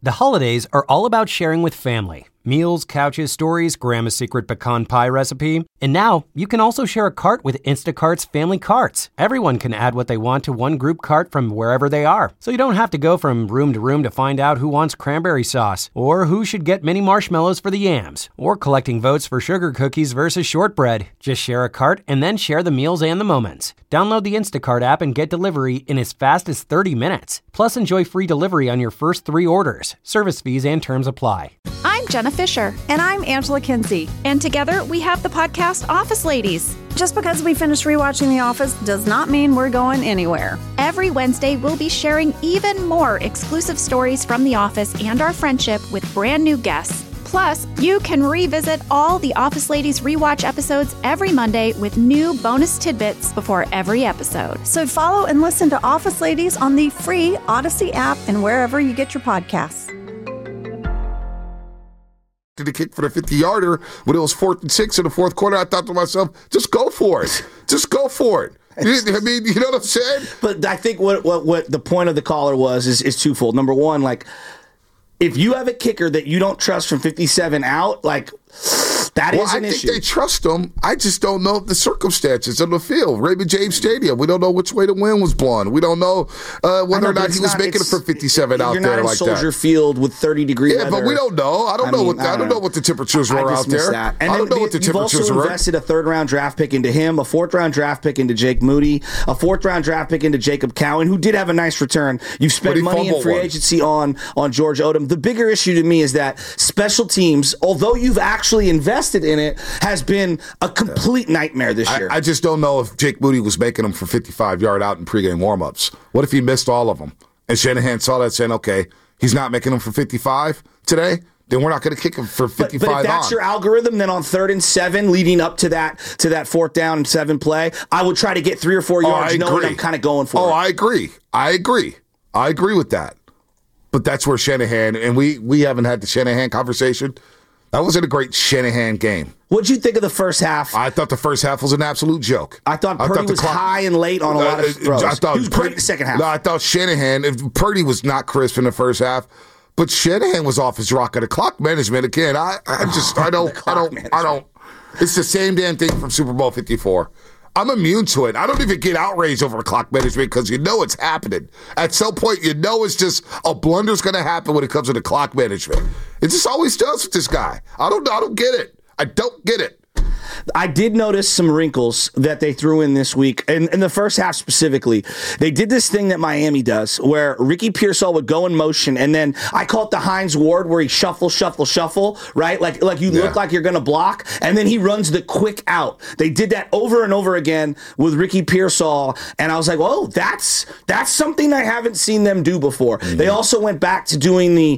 The holidays are all about sharing with family. Meals, couches, stories, Grandma's secret pecan pie recipe. And now, you can also share a cart with Instacart's Family Carts. Everyone can add what they want to one group cart from wherever they are. So you don't have to go from room to find out who wants cranberry sauce, or who should get mini marshmallows for the yams, or collecting votes for sugar cookies versus shortbread. Just share a cart and then share the meals and the moments. Download the Instacart app and get delivery in as fast as 30 minutes. Plus, enjoy free delivery on your first 3 orders. Service fees and terms apply. I'm Jenna Fisher. And I'm Angela Kinsey. And together we have the podcast Office Ladies. Just because we finished rewatching The Office does not mean we're going anywhere. Every Wednesday, we'll be sharing even more exclusive stories from The Office and our friendship with brand new guests. Plus, you can revisit all the Office Ladies rewatch episodes every Monday with new bonus tidbits before every episode. So follow and listen to Office Ladies on the free Odyssey app and wherever you get your podcasts. To the kick for the 50-yarder when it was 4th and 6 in the fourth quarter, I thought to myself, just go for it. Just go for it. I mean, you know what I'm saying? But I think what the point of the caller was is twofold. Number one, like, if you have a kicker that you don't trust from 57 out, like, that is an issue. I think they trust him. I just don't know the circumstances of the field. Raymond James Stadium. We don't know which way the wind was blowing. We don't know whether or not he was making it for 57 out there like that. You're not in Soldier Field with 30-degree weather. Yeah, but we don't know. I don't know what the temperatures were out there. That. I don't know what the temperatures were. You've also invested a 3rd-round draft pick into him, a 4th-round draft pick into Jake Moody, a 4th-round draft pick into Jacob Cowan, who did have a nice return. You've spent money in free agency on George Odom. The bigger issue to me is that special teams, although you've actually invested in it, has been a complete nightmare this year. I just don't know if Jake Moody was making them for 55-yard out in pregame warmups. What if he missed all of them? And Shanahan saw that saying, okay, he's not making them for 55 today? Then we're not going to kick him for 55 but if that's your algorithm, then on 3rd and 7, leading up to that 4th down and 7 play, I would try to get 3 or 4 yards knowing I'm kind of going for it. I agree with that. But that's where Shanahan, and we haven't had the Shanahan conversation. That wasn't a great Shanahan game. What'd you think of the first half? I thought the first half was an absolute joke. I thought Purdy was high and late on a lot of throws. He was great in the second half. No, I thought Purdy was not crisp in the first half, but Shanahan was off his rocker. The clock management again. I don't. It's the same damn thing from Super Bowl 54. I'm immune to it. I don't even get outraged over clock management because you know it's happening. At some point, you know it's just a blunder's going to happen when it comes to the clock management. It just always does with this guy. I don't get it. I don't get it. I did notice some wrinkles that they threw in this week. In the first half specifically, they did this thing that Miami does where Ricky Pearsall would go in motion, and then I call it the Hines Ward where he shuffle, right? Like you look like you're going to block, and then he runs the quick out. They did that over and over again with Ricky Pearsall, and I was like, oh, that's something I haven't seen them do before. Mm-hmm. They also went back to doing the,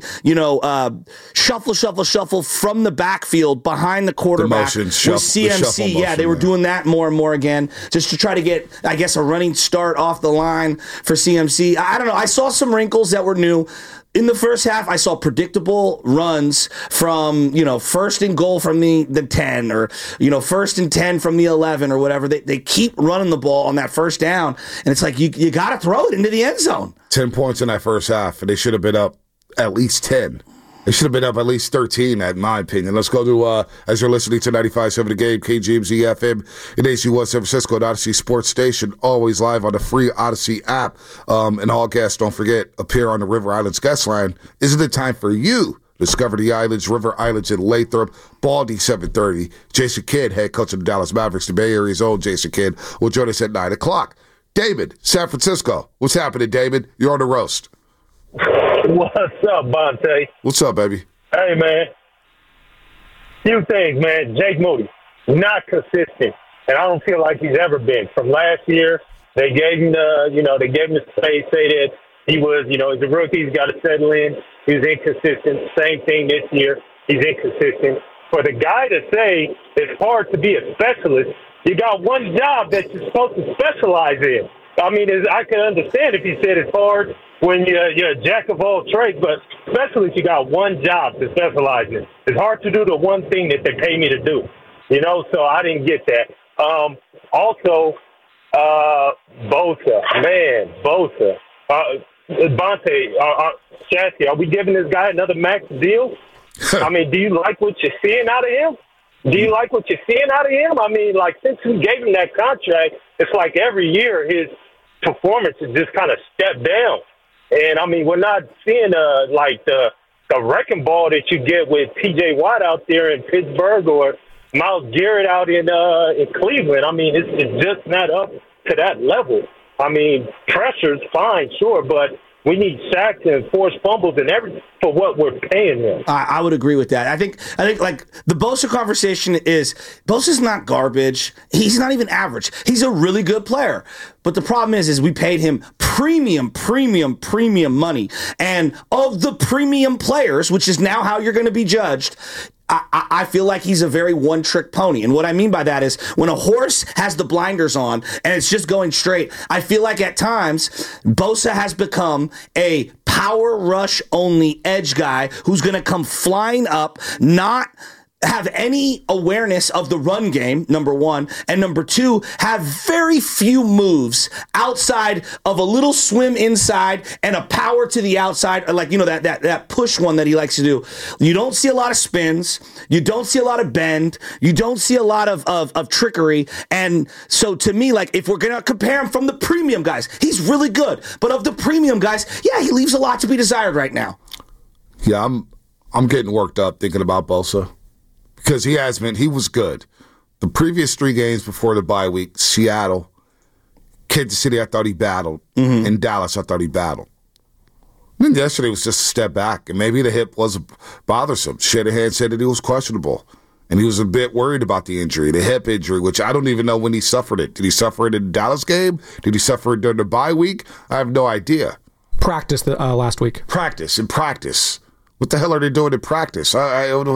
shuffle from the backfield behind the quarterback. The motion, with CMC, they were doing that more and more again, just to try to get, I guess, a running start off the line for CMC. I don't know. I saw some wrinkles that were new. In the first half, I saw predictable runs from, first and goal from the 10 or, first and 10 from the 11 or whatever. They keep running the ball on that first down, and it's like you got to throw it into the end zone. 10 points in that first half, and they should have been up at least 10. They should have been up at least 13, in my opinion. Let's go to, as you're listening to 95.7 The Game, KGMZ FM in AC1 San Francisco, and Odyssey Sports Station, always live on the free Odyssey app. And all guests, don't forget, appear on the River Islands guest line. Isn't it time for you to discover the islands, River Islands in Lathrop, Baldy 7:30. Jason Kidd, head coach of the Dallas Mavericks, the Bay Area's own Jason Kidd, will join us at 9 o'clock. David, San Francisco. What's happening, David? You're on the roast. What's up, Bonte? What's up, baby? Hey, man. Few things, man. Jake Moody, not consistent, and I don't feel like he's ever been. From last year, they gave him the space, say that he was, he's a rookie, he's got to settle in. He was inconsistent. Same thing this year. He's inconsistent. For the guy to say it's hard to be a specialist, you got one job that you're supposed to specialize in. I mean, I can understand if he said it's hard when you're a jack of all trades, but specialist, you got one job to specialize in. It's hard to do the one thing that they pay me to do, so I didn't get that. Also, Bosa. Bonte, Chassie, are we giving this guy another max deal? I mean, do you like what you're seeing out of him? Do you like what you're seeing out of him? I mean, like, since we gave him that contract, it's like every year his performance has just kind of stepped down. And, I mean, we're not seeing, like, the wrecking ball that you get with T.J. Watt out there in Pittsburgh or Myles Garrett out in Cleveland. I mean, it's just not up to that level. I mean, pressure's fine, sure, but we need sacks and forced fumbles and everything for what we're paying them. I would agree with that. I think like the Bosa conversation is Bosa's not garbage. He's not even average. He's a really good player. But the problem is we paid him premium money. And of the premium players, which is now how you're going to be judged, I feel like he's a very one-trick pony. And what I mean by that is when a horse has the blinders on and it's just going straight, I feel like at times Bosa has become a power rush only edge guy who's going to come flying up, not have any awareness of the run game, number one, and number two, have very few moves outside of a little swim inside and a power to the outside, like, you know, that push one that he likes to do. You don't see a lot of spins. You don't see a lot of bend. You don't see a lot of trickery. And so to me, like, if we're going to compare him from the premium guys, he's really good. But of the premium guys, yeah, he leaves a lot to be desired right now. Yeah, I'm getting worked up thinking about Bosa. Because he was good. The previous 3 games before the bye week, Seattle, Kansas City, I thought he battled. In Dallas, I thought he battled. And then yesterday was just a step back, and maybe the hip was bothersome. Shanahan said that he was questionable, and he was a bit worried about the injury, the hip injury, which I don't even know when he suffered it. Did he suffer it in the Dallas game? Did he suffer it during the bye week? I have no idea. Practice last week. Practice. What the hell are they doing in practice? What's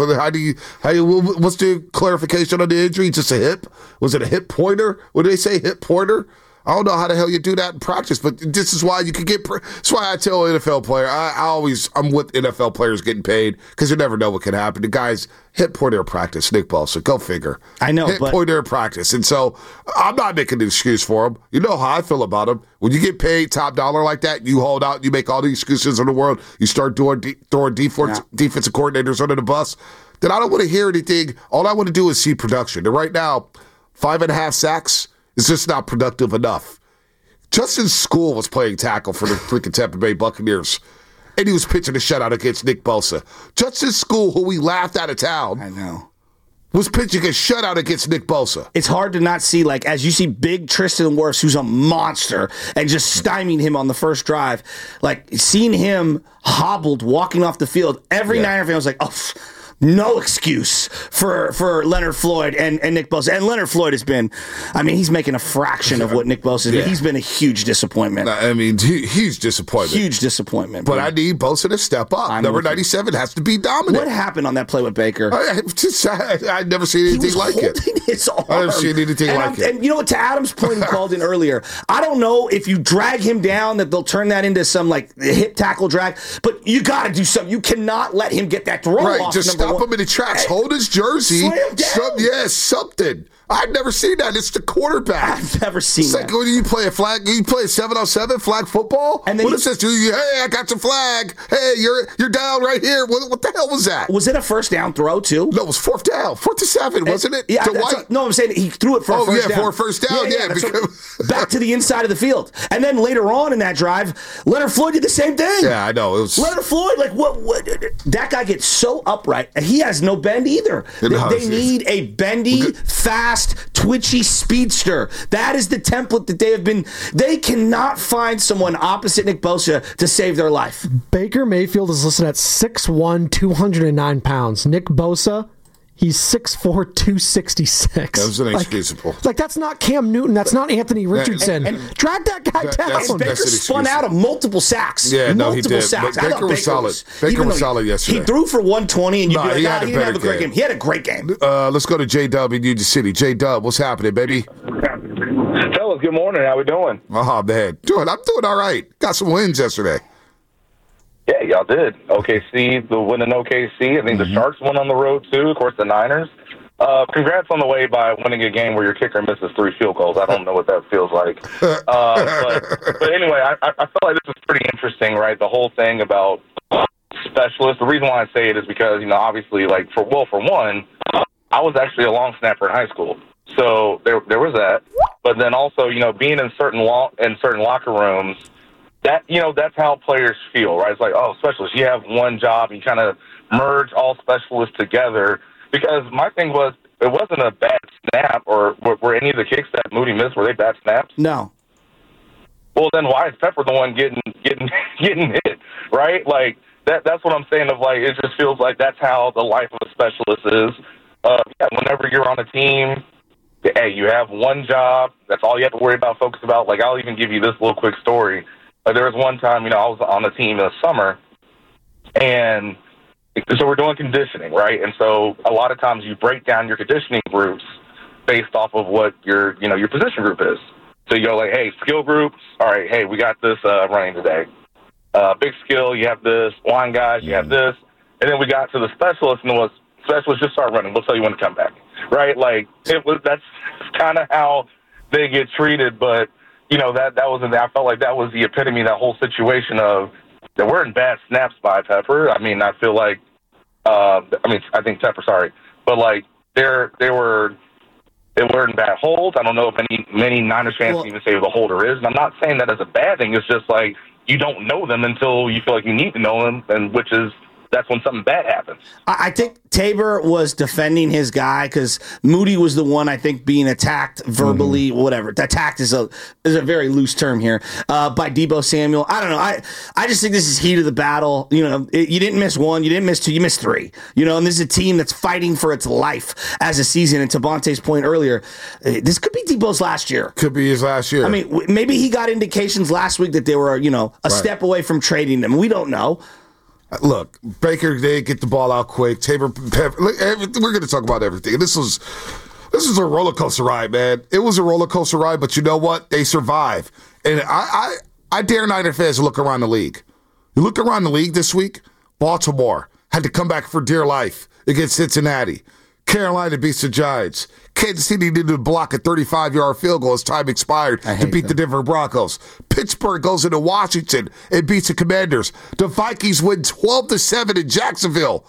the clarification on the injury? Just a hip? Was it a hip pointer? What did they say? Hip pointer? I don't know how the hell you do that in practice, but this is why you can get. That's why I tell NFL player, I'm with NFL players getting paid because you never know what can happen. The guy's hip pointer in practice, Nick Bosa, go figure. I know, hip pointer in practice, and so I'm not making an excuse for him. You know how I feel about him. When you get paid top dollar like that, you hold out, you make all the excuses in the world, you start throwing defensive coordinators under the bus. Then I don't want to hear anything. All I want to do is see production. And right now, 5.5 sacks. It's just not productive enough. Justin School was playing tackle for the freaking Tampa Bay Buccaneers, and he was pitching a shutout against Nick Bosa. Justin School, who we laughed out of town, I know, was pitching a shutout against Nick Bosa. It's hard to not see, like, as you see big Tristan Wirfs, who's a monster, and just stymieing him on the first drive, like, seeing him hobbled walking off the field, every Niner fan was like, oh, no excuse for Leonard Floyd and Nick Bosa. And Leonard Floyd has been, I mean, he's making a fraction of what Nick Bosa did. He's been a huge disappointment. I mean, huge disappointment. Huge disappointment. But I need Bosa to step up. Number 97 has to be dominant. What happened on that play with Baker? I've never seen anything like it. His arm. I've never seen anything like it. And you know what, to Adam's point he called in earlier, I don't know if you drag him down that they'll turn that into some, like, hip tackle drag, but you got to do something. You cannot let him get that throw off. Just stop him in the tracks. Hold his jersey. Slam down. Something. I've never seen that. It's the quarterback. I've never seen it's that. Like when you play a flag, you play a 7-on-7 flag football. And then what is this? Hey, I got your flag. Hey, you're down right here. What the hell was that? Was it a first down throw too? No, it was 4th down, 4th to 7, wasn't it? Yeah. No, I'm saying he threw it for a first down. For a first down. Yeah. Back to the inside of the field, and then later on in that drive, Leonard Floyd did the same thing. Yeah, I know. It was Leonard Floyd. Like what? That guy gets so upright, and he has no bend either. They need a bendy, fast, twitchy speedster. That is the template that they have been. They cannot find someone opposite Nick Bosa to save their life. Baker Mayfield is listed at 6'1", 209 pounds. Nick Bosa, he's 6'4", 266. That was inexcusable. Like that's not Cam Newton. That's not Anthony Richardson. Drag that guy down. And Baker spun out of multiple sacks. Yeah, no, he did. Sacks. But Baker was solid. Baker was solid yesterday. He threw for 120, and he didn't have a great game. He had a great game. Let's go to J-Dub in Union City. J-Dub, what's happening, baby? Fellas, good morning. How we doing? Oh, man. I'm doing all right. Got some wins yesterday. Yeah, y'all did. OKC, the win in OKC. I think the Sharks won on the road, too. Of course, the Niners. Congrats on the way by winning a game where your kicker misses 3 field goals. I don't know what that feels like. But anyway, I feel like this is pretty interesting, right? The whole thing about specialists. The reason why I say it is because, obviously, like, for one, I was actually a long snapper in high school. So there was that. But then also, being in certain locker rooms, that's how players feel, right? It's like, oh, specialists, you have one job. You kind of merge all specialists together. Because my thing was, it wasn't a bad snap, or were any of the kicks that Moody missed, were they bad snaps? No. Well, then why is Pepper the one getting hit, right? Like, that's what I'm saying of, like, it just feels like that's how the life of a specialist is. Whenever you're on a team, hey, you have one job. That's all you have to worry about, focus about. Like, I'll even give you this little quick story. There was one time, I was on the team in the summer, and so we're doing conditioning, right? And so a lot of times you break down your conditioning groups based off of what your position group is. So you go like, hey, skill groups, all right, hey, we got this running today. Big skill, you have this. Line guys, you have this. And then we got to the specialists, and it was, specialists, just start running. We'll tell you when to come back, right? Like, that's kind of how they get treated. But, that wasn't, I felt like that was the epitome of that whole situation of, there weren't bad snaps by Pepper. I mean, I feel like, I think Pepper, sorry. But, like, they weren't bad holds. I don't know if many Niners fans can even say who the holder is. And I'm not saying that as a bad thing. It's just, like, you don't know them until you feel like you need to know them, and that's when something bad happens. I think Tabor was defending his guy because Moody was the one, I think, being attacked verbally, whatever. Attacked is a very loose term here, by Deebo Samuel. I don't know. I just think this is heat of the battle. You didn't miss 1, you didn't miss 2, you missed 3. And this is a team that's fighting for its life as a season. And to Bonte's point earlier, this could be Deebo's last year. Could be his last year. I mean, maybe he got indications last week that they were, a step away from trading them. We don't know. Look, Baker, they get the ball out quick. Tabor, we're going to talk about everything. This was a roller coaster ride, man. It was a roller coaster ride, but you know what? They survive. And I dare Niner fans to look around the league. You look around the league this week, Baltimore had to come back for dear life against Cincinnati. Carolina beats the Giants. Kansas City needed to block a 35-yard field goal as time expired to beat the Denver Broncos. Pittsburgh goes into Washington and beats the Commanders. The Vikings win 12-7 in Jacksonville.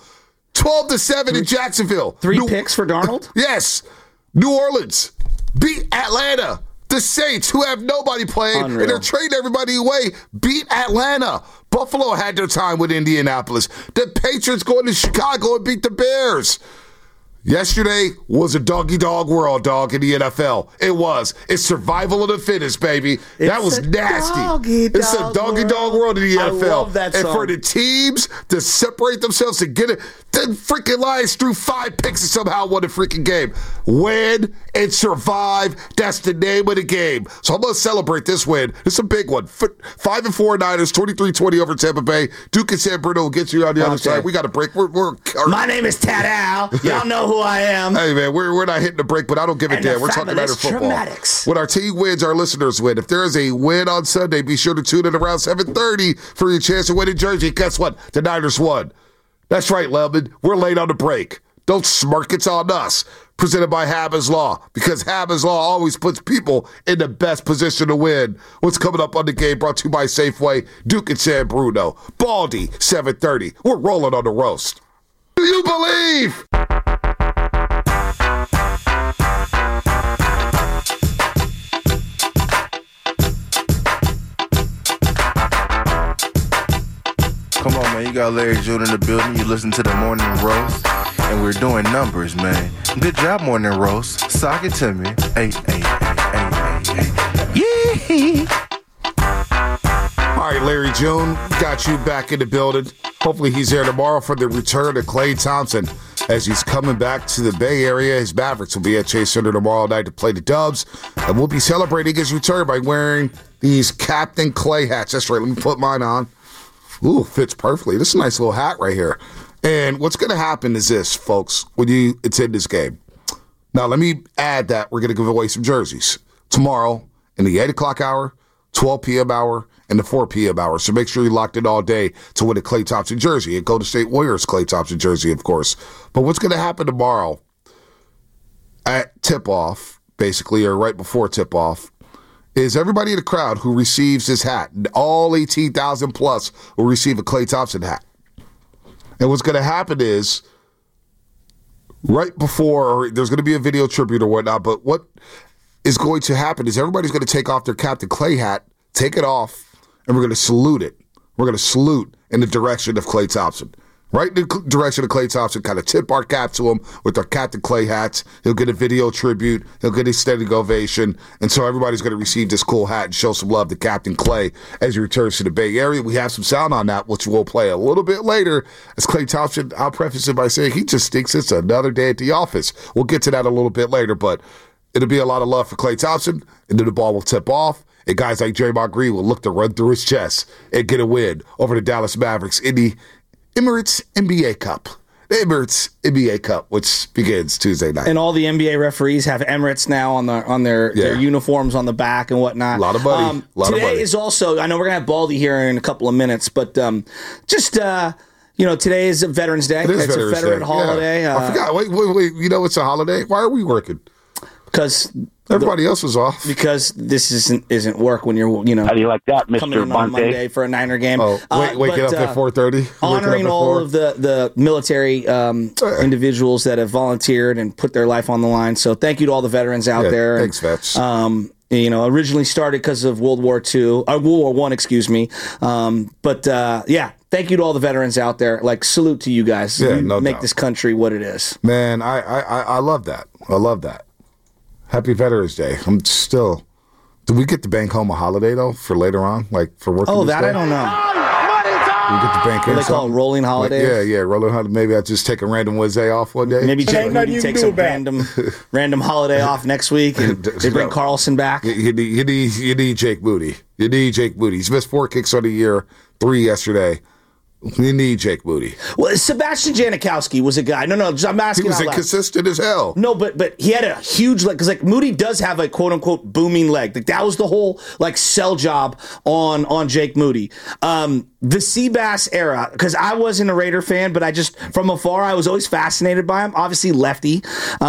12-7 in Jacksonville. 3 picks for Darnold? Yes. New Orleans beat Atlanta. The Saints, who have nobody playing, and they're trading everybody away, beat Atlanta. Buffalo had their time with Indianapolis. The Patriots go into Chicago and beat the Bears. Yesterday was a doggy-dog world, dog, in the NFL. It was. It's survival of the fittest, baby. That was nasty. It's a doggy-dog world in the NFL. I love that song. And for the teams to separate themselves to get it, the freaking Lions threw 5 picks and somehow won the freaking game. Win and survive. That's the name of the game. So I'm going to celebrate this win. It's a big one. 5-4 Niners, 23-20 over Tampa Bay. Duke and San Bruno will get you on the other side. We got a break. My name is Tad Al. Y'all know who I am. Hey, man, we're not hitting the break, but I don't give a damn. We're talking about football. When our team wins, our listeners win. If there is a win on Sunday, be sure to tune in around 7:30 for your chance to win in Jersey. Guess what? The Niners won. That's right, Lemon. We're late on the break. Don't smirk. It's on us. Presented by Habban's Law, because Habban's Law always puts people in the best position to win. What's coming up on the game brought to you by Safeway, Duke and San Bruno. Baldy, 7:30. We're rolling on the roast. Do you believe? Come on, man. You got Larry June in the building. You listen to the Morning Roast, and we're doing numbers, man. Good job, Morning Roast. Sock it to me. Hey. Yeah. All right, Larry June, got you back in the building. Hopefully he's there tomorrow for the return of Klay Thompson as he's coming back to the Bay Area. His Mavericks will be at Chase Center tomorrow night to play the Dubs, and we'll be celebrating his return by wearing these Captain Klay hats. That's right. Let me put mine on. Ooh, fits perfectly. This is a nice little hat right here. And what's going to happen is this, folks, when you attend this game. Now, let me add that we're going to give away some jerseys tomorrow in the 8 o'clock hour, 12 p.m. hour, and the 4 p.m. hour. So make sure you're locked in all day to win a Klay Thompson jersey. And Golden State Warriors Klay Thompson jersey, of course. But what's going to happen tomorrow at tip-off, basically, or right before tip-off, is everybody in the crowd who receives this hat, all 18,000 plus, will receive a Klay Thompson hat. And what's going to happen is, right before, or there's going to be a video tribute or whatnot, but what is going to happen is everybody's going to take off their Captain Klay hat, take it off, and we're going to salute it. We're going to salute in the direction of Klay Thompson. Right in the direction of Klay Thompson, kind of tip our cap to him with our Captain Klay hats. He'll get a video tribute. He'll get a standing ovation. And so everybody's going to receive this cool hat and show some love to Captain Klay as he returns to the Bay Area. We have some sound on that, which we'll play a little bit later. As Klay Thompson, I'll preface it by saying he just thinks it's another day at the office. We'll get to that a little bit later, but it'll be a lot of love for Klay Thompson, and then the ball will tip off. And guys like Draymond Green will look to run through his chest and get a win over the Dallas Mavericks in the Emirates NBA Cup. The Emirates NBA Cup, which begins Tuesday night. And all the NBA referees have Emirates now on their uniforms on the back and whatnot. A lot of money. Today is also, I know we're going to have Baldy here in a couple of minutes, but today is Veterans Day. It's a veteran holiday. Yeah. I forgot. Wait. It's a holiday? Why are we working? Because everybody else was off. Because this isn't work when you're How do you like that, Mr. coming in on Monday for a Niner game. Waking up at 4:30. Honoring all of the military individuals that have volunteered and put their life on the line. So thank you to all the veterans out there. Thanks, vets. Originally started because of World War I, excuse me. Thank you to all the veterans out there. Like, salute to you guys. Yeah, you make this country what it is. Man, I love that. I love that. Happy Veterans Day. I'm still. Do we get to bank home a holiday though for later on, like for working? Oh, that day? I don't know. We get to bank in. What they call it, rolling holidays. Rolling holiday. Maybe I just take a random Wednesday off one day. Maybe Jake takes a random holiday off next week, and they bring Carlson back. You need Jake Moody. You need Jake Moody. He's missed 4 kicks on the year, 3 yesterday. You need Jake Moody. Well, Sebastian Janikowski was a guy. No, I'm asking. He was inconsistent as hell. No, but he had a huge leg because Moody does have a quote unquote booming leg. That was the whole sell job on Jake Moody. The Seabass era, because I wasn't a Raider fan, but I just from afar I was always fascinated by him. Obviously lefty.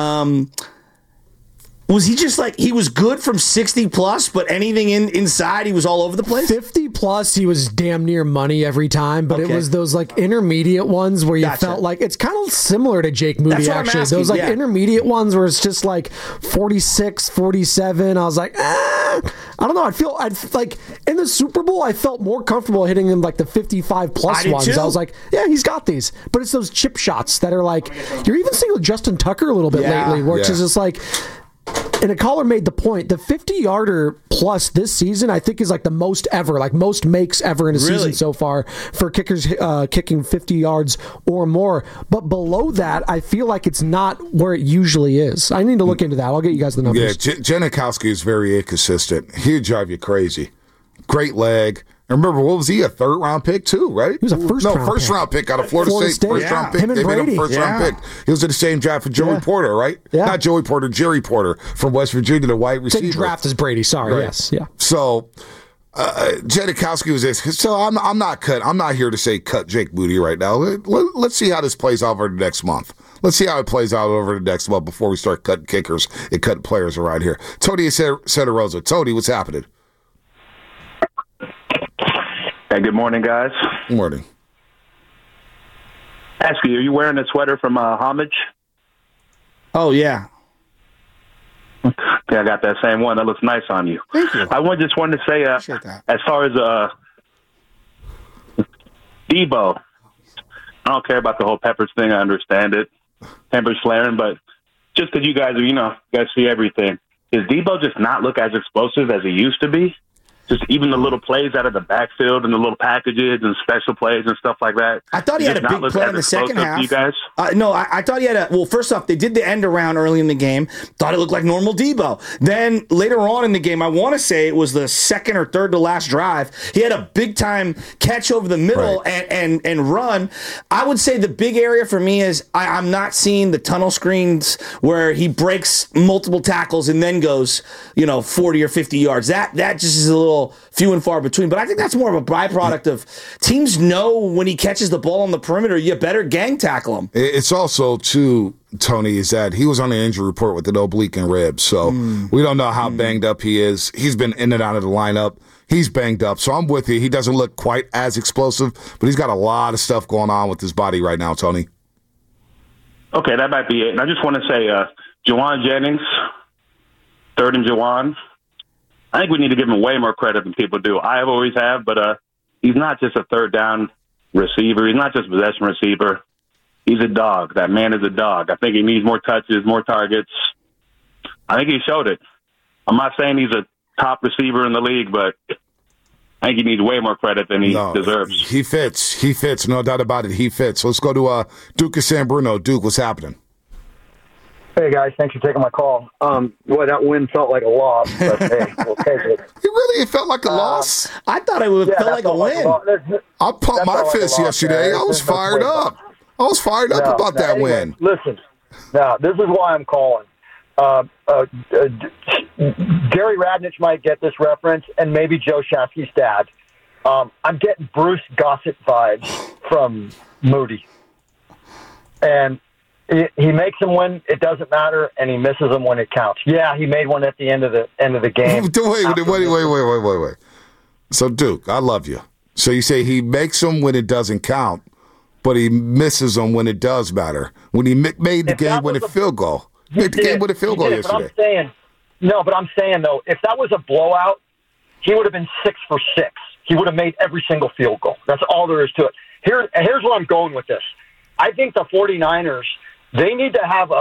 Was he just he was good from 60 plus, but anything inside, he was all over the place? 50 plus, he was damn near money every time, but it was those intermediate ones where you felt like it's kind of similar to Jake Moody, actually. Those intermediate ones where it's just 46, 47. I was like, I don't know. I'd like in the Super Bowl, I felt more comfortable hitting them the 55 plus ones. Too. I was like, yeah, he's got these. But it's those chip shots that are you're even seeing with Justin Tucker a little bit lately, which is just and a caller made the point, the 50-yarder plus this season, I think, is the most ever, most makes ever in a season so far for kickers kicking 50 yards or more. But below that, I feel like it's not where it usually is. I need to look into that. I'll get you guys the numbers. Yeah, Janikowski is very inconsistent. He'd drive you crazy. Great leg. And remember, what was he? A 3rd-round pick too, right? He was a first-round pick out of Florida State. First-round pick. Him and they Brady. made him first-round pick. He was in the same draft for Joey Porter, right? Yeah. Not Joey Porter, Jerry Porter from West Virginia, the wide receiver. Same draft as Brady. Sorry. Right. Yes. Yeah. So Janikowski was this. So I'm not here to say cut Jake Moody right now. Let's see how this plays out over the next month. Let's see how it plays out over the next month before we start cutting kickers and cutting players around here. Tony Santa Rosa. Tony, what's happening? Hey, good morning, guys. Good morning. Ask you, are you wearing a sweater from Homage? Oh, yeah. Yeah, I got that same one. That looks nice on you. Thank you. I just wanted to say, as far as Debo, I don't care about the whole Peppers thing. I understand it. Peppers flaring, but just because you guys are, you guys see everything. Does Debo just not look as explosive as he used to be? Just even the little plays out of the backfield and the little packages and special plays and stuff like that. I thought he had a big play in the second half. You guys? No, I thought he had well, first off, they did the end around early in the game. Thought it looked like normal Debo. Then later on in the game, I want to say it was the second or third to last drive. He had a big time catch over the middle and run. I would say the big area for me is I'm not seeing the tunnel screens where he breaks multiple tackles and then goes, 40 or 50 yards. That just is a little little few and far between. But I think that's more of a byproduct of teams know when he catches the ball on the perimeter, you better gang tackle him. It's also, too, Tony, is that he was on the injury report with an oblique and ribs. So we don't know how banged up he is. He's been in and out of the lineup. He's banged up. So I'm with you. He doesn't look quite as explosive, but he's got a lot of stuff going on with his body right now, Tony. Okay, that might be it. And I just want to say, Juwan Jennings, third and Juwan, I think we need to give him way more credit than people do. I always have, but he's not just a third down receiver. He's not just a possession receiver. He's a dog. That man is a dog. I think he needs more touches, more targets. I think he showed it. I'm not saying he's a top receiver in the league, but I think he needs way more credit than he deserves. He fits. He fits. No doubt about it. He fits. Let's go to Duke of San Bruno. Duke, what's happening? Hey, guys. Thanks for taking my call. Boy, that win felt like a loss. But, hey, we'll take it. It felt like a loss? I thought it would have felt like a win. I pumped my fist yesterday. I was fired up. I was fired up about that win. Listen, now, this is why I'm calling. Gary Radnich might get this reference, and maybe Joe Shasky's dad. I'm getting Bruce Gossett vibes from Moody. And he makes them when it doesn't matter, and he misses them when it counts. Yeah, he made one at the end of the game. Wait. So, Duke, I love you. So you say he makes them when it doesn't count, but he misses them when it does matter. When he made the game with a field goal. Made the game with a field goal yesterday. But I'm saying, though, if that was a blowout, he would have been 6 for 6. He would have made every single field goal. That's all there is to it. Here's where I'm going with this. I think the 49ers, they need to have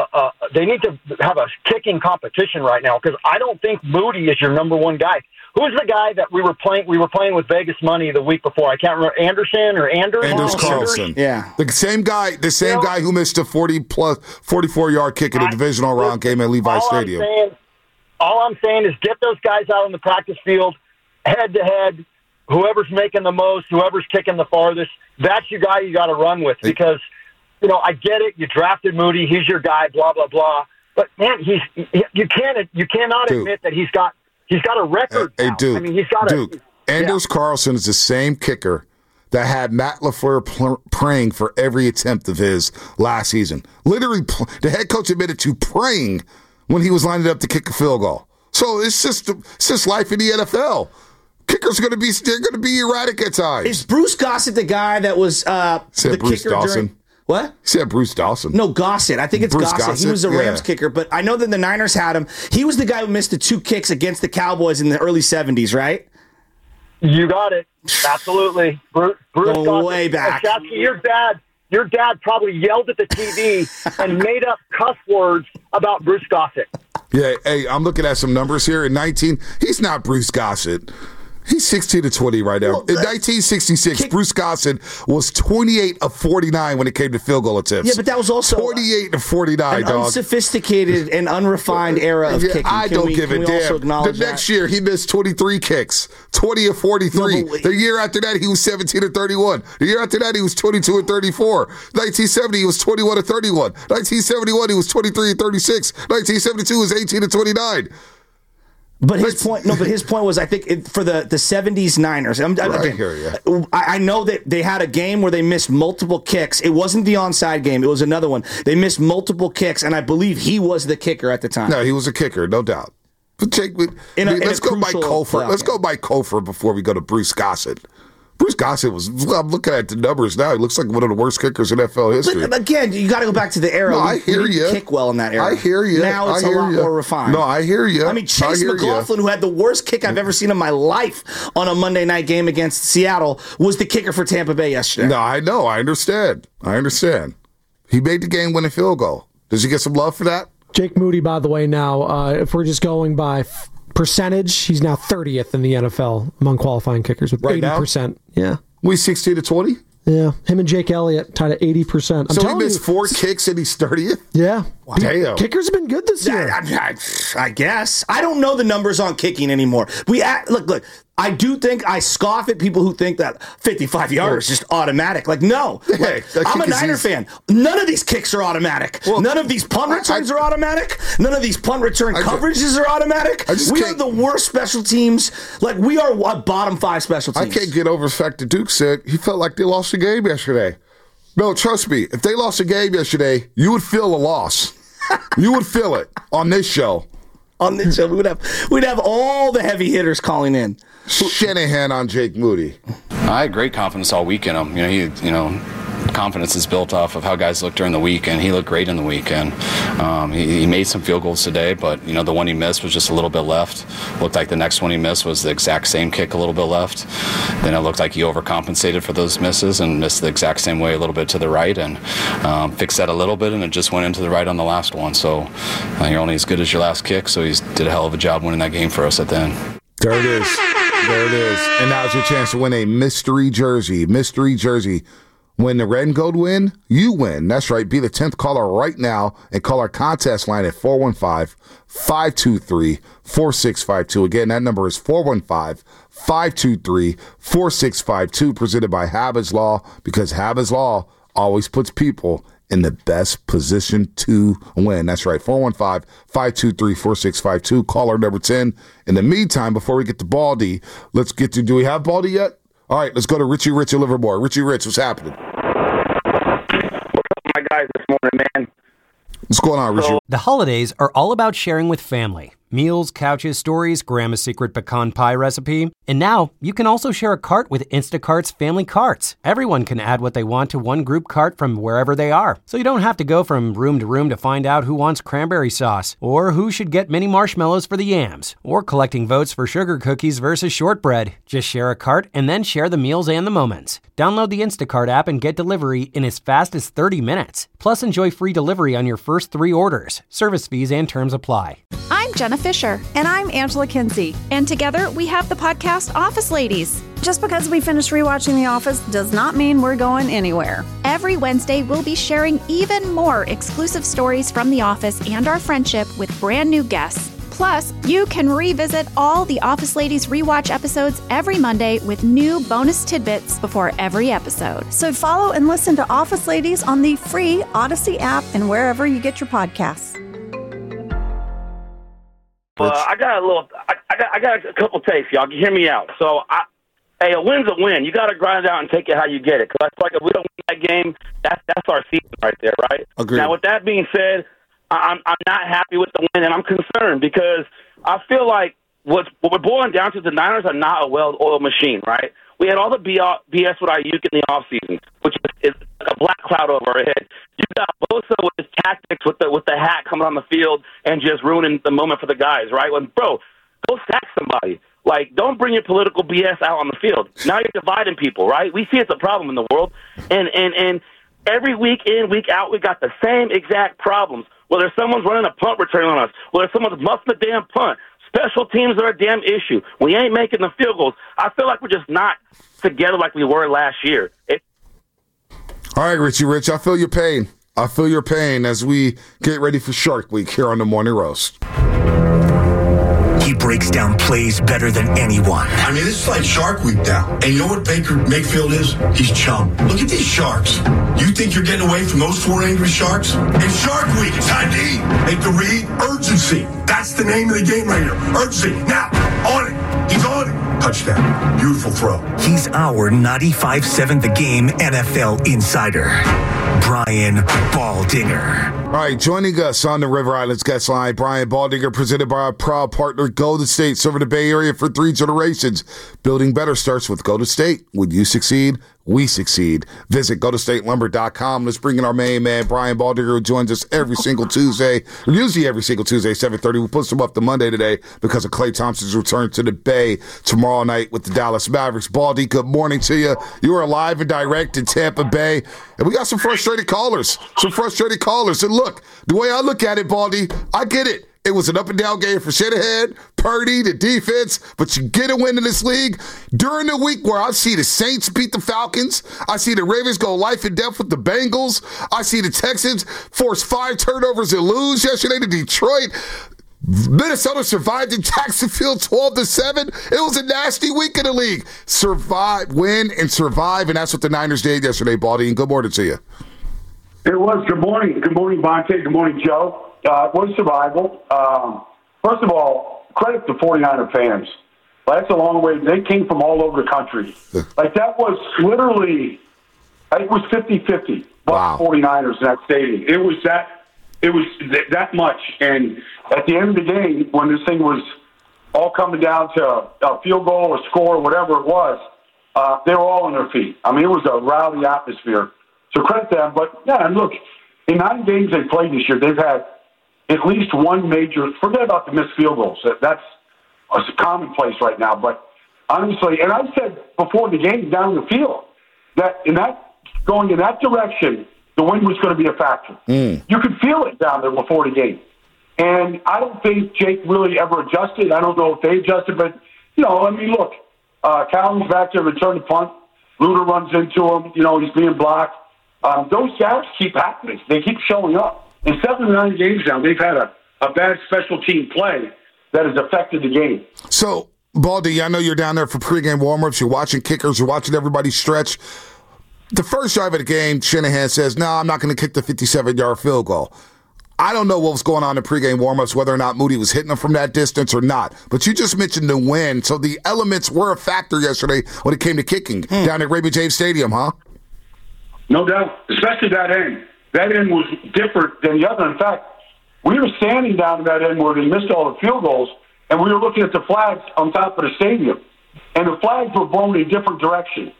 a kicking competition right now, because I don't think Moody is your number one guy. Who's the guy that we were playing with Vegas money the week before? I can't remember. Anders Carlson. Yeah. The same guy who missed a 44-yard kick in a divisional round game at Levi Stadium. All I'm saying is get those guys out on the practice field, head-to-head. Whoever's making the most, whoever's kicking the farthest, that's your guy you got to run with, because, I get it. You drafted Moody. He's your guy, blah, blah, blah. But, man, you cannot admit that he's got a record. Hey, Duke, I mean, he's got Duke. Anders Carlson is the same kicker that had Matt LaFleur praying for every attempt of his last season. Literally, the head coach admitted to praying when he was lining up to kick a field goal. So it's just life in the NFL. Kickers are going to be erratic at times. Is Bruce Gossett the guy that was the Bruce kicker Dawson. during? What? He said Bruce Dawson. No, Gossett. I think it's Gossett. He was the Rams kicker, but I know that the Niners had him. He was the guy who missed the 2 kicks against the Cowboys in the early 70s, right? You got it. Absolutely. Bruce Going Gossett. way back. Shasky, your dad probably yelled at the TV and made up cuss words about Bruce Gossett. Yeah, hey, I'm looking at some numbers here. In 19, he's not Bruce Gossett. He's 16-20 right now. In 1966, Bruce Gossett was 28 of 49 when it came to field goal attempts. Yeah, but that was also 28 of 49, an unsophisticated and unrefined era of kicking. I don't give a damn. The next year, he missed 23 kicks, 20 of 43. The year after that, he was 17 of 31. The year after that, he was 22 of 34. 1970, he was 21 of 31. 1971, he was 23 of 36. 1972, he was 18 of 29. But his point was, I think, for the 70s Niners. I know that they had a game where they missed multiple kicks. It wasn't the onside game. It was another one. They missed multiple kicks, and I believe he was the kicker at the time. No, he was a kicker, no doubt. But let's go by Kofor. Let's go by Kofor before we go to Bruce Gossett. Bruce Gossett I'm looking at the numbers now. He looks like one of the worst kickers in NFL history. But again, you got to go back to the era. No, I hear you. Kick well in that era. I hear you. Now it's a lot more refined. No, I hear you. I mean, Chase McLaughlin, who had the worst kick I've ever seen in my life on a Monday night game against Seattle, was the kicker for Tampa Bay yesterday. No, I know. I understand. He made the game-winning field goal. Does he get some love for that? Jake Moody, by the way, now, if we're just going by percentage, he's now 30th in the NFL among qualifying kickers with 80%. Yeah. We 16-20? Yeah. Him and Jake Elliott tied at 80%. So he missed 4 kicks and he's 30th? Yeah. Wow. Damn. Kickers have been good this year. I guess. I don't know the numbers on kicking anymore. Look. I do think I scoff at people who think that 55 yards is just automatic. Like, no. Like, I'm a Niner fan. None of these kicks are automatic. Well, none of these punt returns are automatic. None of these punt return coverages are automatic. We are the worst special teams. Like, we are a bottom 5 special teams. I can't get over the fact that Duke said he felt like they lost the game yesterday. No, trust me. If they lost the game yesterday, you would feel a loss. You would feel it on this show. On this show, we'd have all the heavy hitters calling in. Shanahan on Jake Moody. I had great confidence all week in him. Confidence is built off of how guys look during the week, and he looked great in the week. And he made some field goals today, but the one he missed was just a little bit left. Looked like the next one he missed was the exact same kick, a little bit left. Then it looked like he overcompensated for those misses and missed the exact same way, a little bit to the right, and fixed that a little bit, and it just went into the right on the last one. So you're only as good as your last kick. So he did a hell of a job winning that game for us at the end. There it is. There it is. And now's your chance to win a mystery jersey. Mystery jersey. When the Red and Gold win, you win. That's right. Be the 10th caller right now and call our contest line at 415-523-4652. Again, that number is 415-523-4652, presented by Habits Law, because Habits Law always puts people in the best position to win. That's right. 415-523-4652. Caller number 10. In the meantime, before we get to Baldy, let's get to, do we have Baldy yet? All right, let's go to Richie Rich of Livermore. Richie Rich, what's happening? What's up, my guys, this morning, man? What's going on, Richie? The holidays are all about sharing with family. Meals, couches, stories, Grandma's secret pecan pie recipe. And now you can also share a cart with Instacart's family carts. Everyone can add what they want to one group cart from wherever they are. So you don't have to go from room to room to find out who wants cranberry sauce, or who should get mini marshmallows for the yams, or collecting votes for sugar cookies versus shortbread. Just share a cart and then share the meals and the moments. Download the Instacart app and get delivery in as fast as 30 minutes. Plus, enjoy free delivery on your first 3 orders. Service fees and terms apply. I'm Jenna Fisher. And I'm Angela Kinsey. And together we have the podcast Office Ladies. Just because we finished rewatching The Office does not mean we're going anywhere. Every Wednesday, we'll be sharing even more exclusive stories from The Office and our friendship with brand new guests. Plus, you can revisit all the Office Ladies rewatch episodes every Monday with new bonus tidbits before every episode. So follow and listen to Office Ladies on the free Odyssey app and wherever you get your podcasts. I got a couple takes, y'all. Hear me out. So, a win's a win. You got to grind it out and take it how you get it. Because I feel like if we don't win that game, that's our season right there, right? Agreed. Now, with that being said, I'm not happy with the win, and I'm concerned because I feel like what we're boiling down to, the Niners are not a well-oiled machine, right? We had all the BS with Ayuk in the offseason, which is a black cloud over our head. You got Bosa with his tactics, with the hat coming on the field and just ruining the moment for the guys, right? Bro, go sack somebody. Like, don't bring your political BS out on the field. Now you're dividing people, right? We see it's a problem in the world. And every week in, week out, we got the same exact problems. Whether someone's running a punt return on us, whether someone's muffing the damn punt, special teams are a damn issue. We ain't making the field goals. I feel like we're just not together like we were last year. All right, Richie Rich, I feel your pain. I feel your pain as we get ready for Shark Week here on the Morning Roast. He breaks down plays better than anyone. I mean, this is like Shark Week now. And you know what Baker Mayfield is? He's chum. Look at these sharks. You think you're getting away from those 4 angry sharks? It's Shark Week. It's time to eat. Make the read. Urgency. That's the name of the game right here. Urgency. Now, on it. He's on it. Touchdown. Beautiful throw. He's our 95.7 The Game NFL insider, Brian Baldinger. All right, joining us on the River Islands guest line, Brian Baldinger, presented by our proud partner, Golden State, serving the Bay Area for 3 generations. Building better starts with Golden State. When you succeed, we succeed. Visit GoldenStateLumber.com. Let's bring in our main man, Brian Baldinger, who joins us every single Tuesday, usually every single Tuesday, 7:30. We pushed him up to Monday today because of Klay Thompson's return to the Bay tomorrow night with the Dallas Mavericks. Baldy, good morning to you. You are live and direct in Tampa Bay, and we got some frustrated callers. And look, the way I look at it, Baldy, I get it. It was an up-and-down game for Shanahan, Purdy, the defense, but you get a win in this league. During the week where I see the Saints beat the Falcons, I see the Ravens go life and death with the Bengals, I see the Texans force 5 turnovers and lose yesterday to Detroit. Minnesota survived in Jacksonville 12-7. It was a nasty week in the league. Survive, win, and survive, and that's what the Niners did yesterday, Baldy. And good morning to you. It was. Good morning. Good morning, Bonte. Good morning, Joe. It was survival. First of all, credit to 49er fans. That's a long way. They came from all over the country. Like, that was literally, it was 50-50. Wow. 49ers in that stadium. It was that much. And at the end of the game, when this thing was all coming down to a field goal, a score, whatever it was, they were all on their feet. I mean, it was a rowdy atmosphere. So credit them. But, yeah, and look, in 9 games they've played this year, they've had at least one major – forget about the missed field goals. That's commonplace right now. But honestly, and I said before the game down the field that going in that direction, the wind was going to be a factor. You could feel it down there before the game. And I don't think Jake really ever adjusted. I don't know if they adjusted, but, I mean, look, Cowan's back there, return the punt. Luter runs into him. He's being blocked. Those gaps keep happening. They keep showing up. In 7 to 9 games now, they've had a bad special team play that has affected the game. So, Baldy, I know you're down there for pregame warm-ups. You're watching kickers. You're watching everybody stretch. The first drive of the game, Shanahan says, no, I'm not going to kick the 57-yard field goal. I don't know what was going on in pregame warmups, whether or not Moody was hitting them from that distance or not. But you just mentioned the win, so the elements were a factor yesterday when it came to kicking down at Raymond James Stadium, huh? No doubt, especially that end. That end was different than the other. In fact, we were standing down at that end where they missed all the field goals, and we were looking at the flags on top of the stadium. And the flags were blown in a different direction.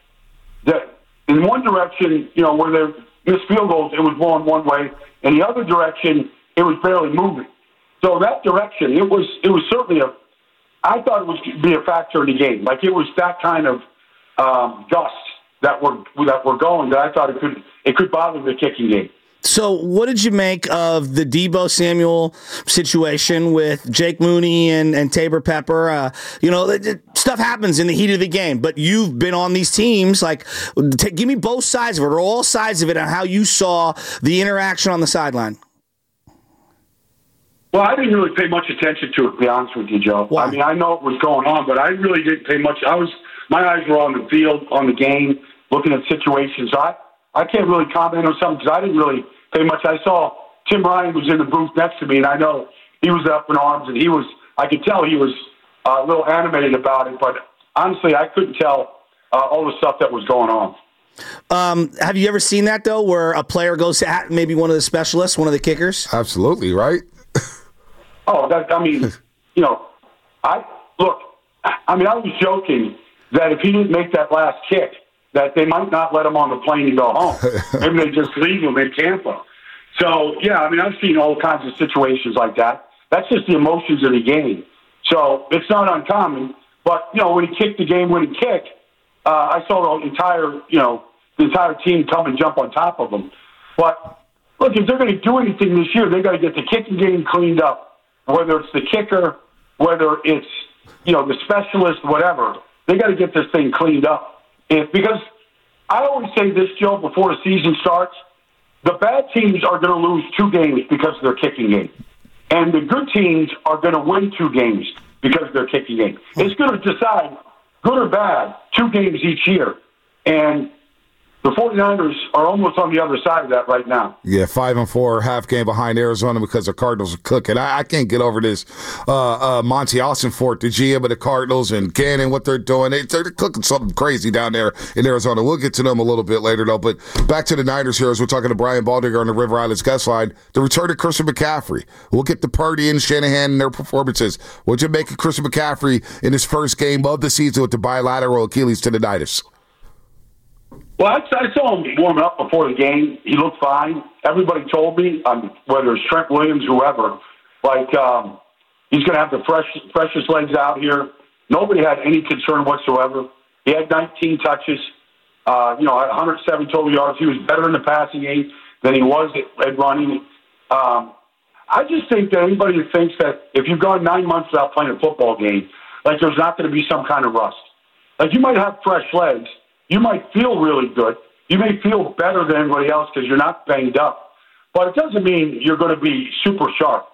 In one direction, where they missed field goals, it was blown one way. In the other direction, it was barely moving. So that direction, it was certainly I thought it was going to be a factor in the game. Like, it was that kind of gust that were going that I thought it could bother the kicking game. So what did you make of the Deebo Samuel situation with Jake Mooney and Tabor Pepper? Stuff happens in the heat of the game, but you've been on these teams. Like, give me both sides of it, or all sides of it, and how you saw the interaction on the sideline. Well, I didn't really pay much attention to it, to be honest with you, Joe. Wow. I mean, I know it was going on, but I really didn't pay much. My eyes were on the field, on the game, looking at situations. I can't really comment on something because I didn't really pay much. I saw Tim Ryan was in the booth next to me, and I know he was up in arms, and I could tell he was a little animated about it, but honestly, I couldn't tell all the stuff that was going on. Have you ever seen that, though, where a player goes at maybe one of the specialists, one of the kickers? Absolutely, right? I was joking that if he didn't make that last kick, that they might not let him on the plane and go home. Maybe they just leave him in Tampa. So, yeah, I've seen all kinds of situations like that. That's just the emotions of the game. So it's not uncommon. But, when he kicked the game-winning kick, I saw the entire team come and jump on top of him. But, look, if they're going to do anything this year, they got to get the kicking game cleaned up, whether it's the kicker, whether it's, the specialist, whatever. They got to get this thing cleaned up. Because I always say this, Joe, before the season starts, the bad teams are going to lose 2 games because of their kicking game. And the good teams are going to win 2 games because of their kicking game. It's going to decide, good or bad, 2 games each year. And the 49ers are almost on the other side of that right now. Yeah, 5-4, half game behind Arizona because the Cardinals are cooking. I can't get over this. Monty Austinfort, the GM of the Cardinals, and Gannon, what they're doing. They're cooking something crazy down there in Arizona. We'll get to them a little bit later, though. But back to the Niners here as we're talking to Brian Baldinger on the River Islands guest line. The return of Christian McCaffrey. We'll get to Purdy and Shanahan and their performances. What'd you make of Christian McCaffrey in his first game of the season with the bilateral Achilles tendonitis? Well, I saw him warm up before the game. He looked fine. Everybody told me, whether it's Trent Williams, whoever, he's going to have the freshest legs out here. Nobody had any concern whatsoever. He had 19 touches, 107 total yards. He was better in the passing game than he was at running. I just think that anybody who thinks that if you've gone 9 months without playing a football game, there's not going to be some kind of rust. You might have fresh legs. You might feel really good. You may feel better than anybody else because you're not banged up. But it doesn't mean you're going to be super sharp.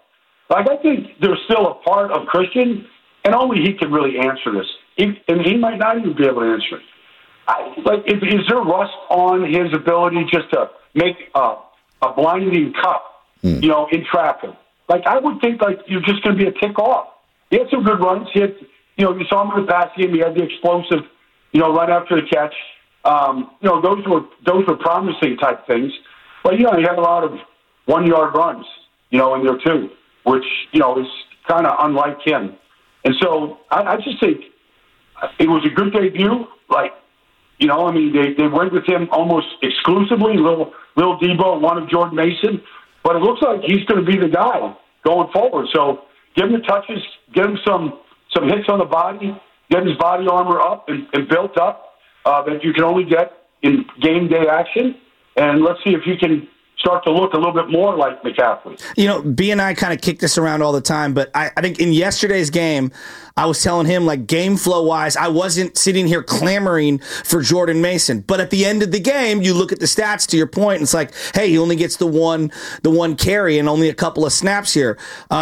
Like, I think there's still a part of Christian, and only he can really answer this. And he might not even be able to answer it. Is there rust on his ability just to make a blinding cut, in traffic? Like, I would think, you're just going to be a tick off. He had some good runs. He had, you saw him in the pass game. He had the explosive, right after the catch. Those were promising type things. But, he had a lot of 1-yard runs, in there too, which, is kind of unlike him. And so I just think it was a good debut. They went with him almost exclusively. Lil Debo wanted Jordan Mason, but it looks like he's going to be the guy going forward. So give him the touches, get him some hits on the body, get his body armor up and built up that you can only get in game day action, and let's see if he can start to look a little bit more like McCaffrey. B and I kind of kick this around all the time, but I think in yesterday's game, I was telling him, game flow-wise, I wasn't sitting here clamoring for Jordan Mason. But at the end of the game, you look at the stats, to your point, and it's like, hey, he only gets the one carry and only a couple of snaps here.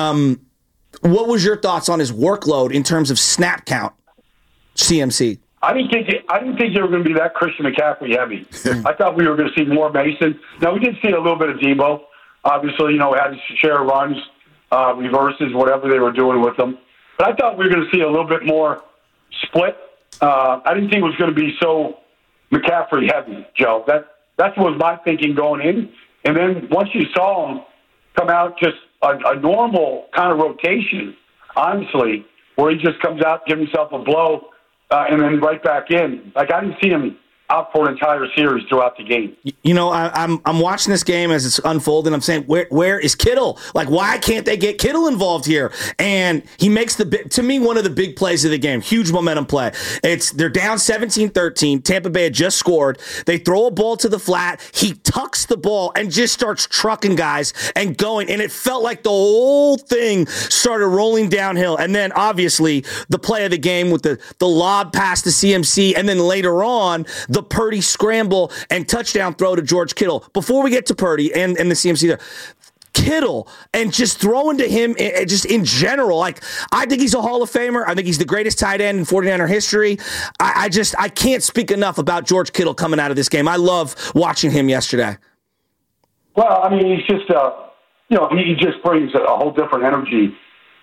What was your thoughts on his workload in terms of snap count, CMC? I didn't think they were going to be that Christian McCaffrey heavy. I thought we were going to see more Mason. Now, we did see a little bit of Debo. Obviously, had his share of runs, reverses, whatever they were doing with them. But I thought we were going to see a little bit more split. I didn't think it was going to be so McCaffrey heavy, Joe. That was my thinking going in. And then once you saw him come out, just a normal kind of rotation, honestly, where he just comes out, gives himself a blow, and then right back in. I didn't see him out for an entire series throughout the game. I'm watching this game as it's unfolding. I'm saying, where is Kittle? Why can't they get Kittle involved here? And he makes to me, one of the big plays of the game. Huge momentum play. They're down 17-13. Tampa Bay had just scored. They throw a ball to the flat. He tucks the ball and just starts trucking guys and going. And it felt like the whole thing started rolling downhill. And then obviously the play of the game with the lob pass to CMC, and then later on the Purdy scramble and touchdown throw to George Kittle. Before we get to Purdy and the CMC there, Kittle and just throwing to him just in general. I think he's a Hall of Famer. I think he's the greatest tight end in 49er history. I can't speak enough about George Kittle coming out of this game. I love watching him yesterday. Well, he's just, he just brings a whole different energy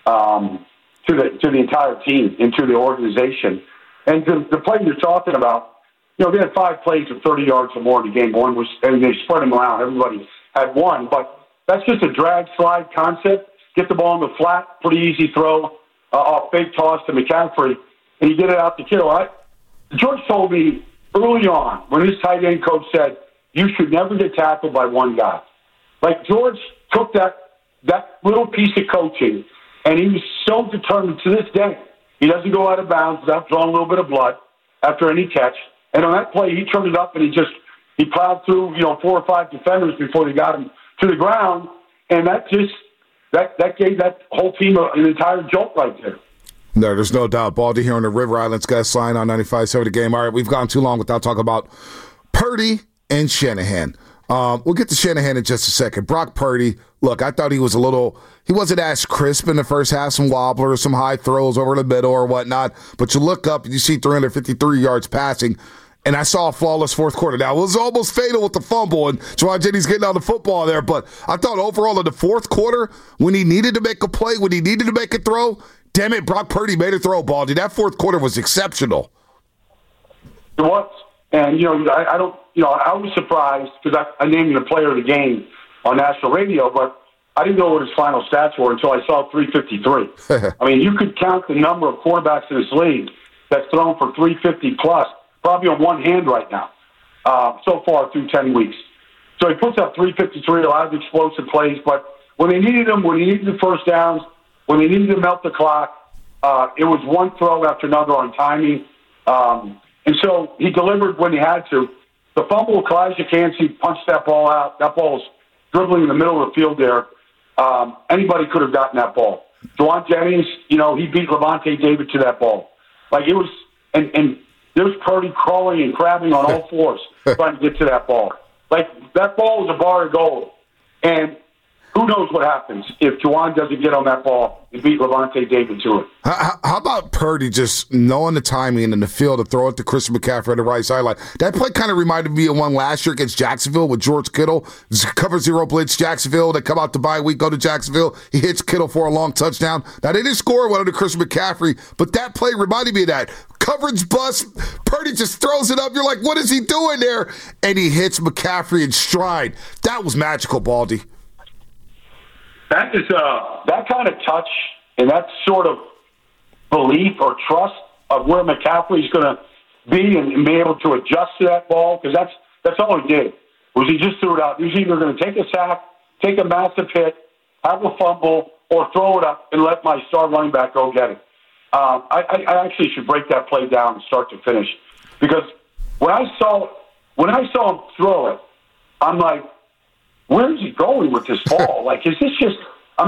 to the entire team and to the organization. And the play you're talking about, they had 5 plays of 30 yards or more in the game. And they spread them around. Everybody had one, but that's just a drag slide concept. Get the ball in the flat, pretty easy throw, off fake toss to McCaffrey, and you get it out to Kittle. George told me early on when his tight end coach said, you should never get tackled by one guy. George took that little piece of coaching, and he was so determined to this day. He doesn't go out of bounds without drawing a little bit of blood after any catch. And on that play, he turned it up and he plowed through, 4 or 5 defenders before they got him to the ground. And that gave that whole team an entire jolt right there. No, there's no doubt. Baldy here on the River Islands guest line on 95.7 The Game. All right, we've gone too long without talking about Purdy and Shanahan. We'll get to Shanahan in just a second. Brock Purdy, look, I thought he wasn't as crisp in the first half, some wobblers, some high throws over the middle or whatnot. But you look up and you see 353 yards passing. And I saw a flawless fourth quarter. Now, it was almost fatal with the fumble, and Jawaan Jennings getting out the football there. But I thought overall in the fourth quarter, when he needed to make a play, when he needed to make a throw, damn it, Brock Purdy made a throw, Baldy. That fourth quarter was exceptional. It was. And, I was surprised because I named him the player of the game on national radio, but I didn't know what his final stats were until I saw 353. You could count the number of quarterbacks in this league that's thrown for 350 plus, probably on one hand right now, so far through 10 weeks. So he puts up 353, a lot of explosive plays, but when they needed him, when he needed the first downs, when they needed to melt the clock, it was one throw after another on timing. And so he delivered when he had to. The fumble, Kalijah Kancey punched that ball out. That ball was dribbling in the middle of the field there. Anybody could have gotten that ball. Jawaan Jennings, he beat Levante David to that ball. It was, and there's Purdy crawling and grabbing on all fours trying to get to that ball. That ball was a bar of gold. And who knows what happens if Juwan doesn't get on that ball and beat Levante David to it. How about Purdy just knowing the timing in the field to throw it to Christian McCaffrey on the right sideline? That play kind of reminded me of one last year against Jacksonville with George Kittle. Cover zero blitz Jacksonville. They come out the bye week, go to Jacksonville. He hits Kittle for a long touchdown. Now, they didn't score one under Christian McCaffrey, but that play reminded me of that. Coverage bust. Purdy just throws it up. You're like, what is he doing there? And he hits McCaffrey in stride. That was magical, Baldy. That is that kind of touch and that sort of belief or trust of where McCaffrey's going to be and be able to adjust to that ball, because that's all he did, was he just threw it out. He was either going to take a sack, take a massive hit, have a fumble, or throw it up and let my star running back go get it. I actually should break that play down and start to finish, because when I saw him throw it, I'm like, where is he going with this ball? Like, is this just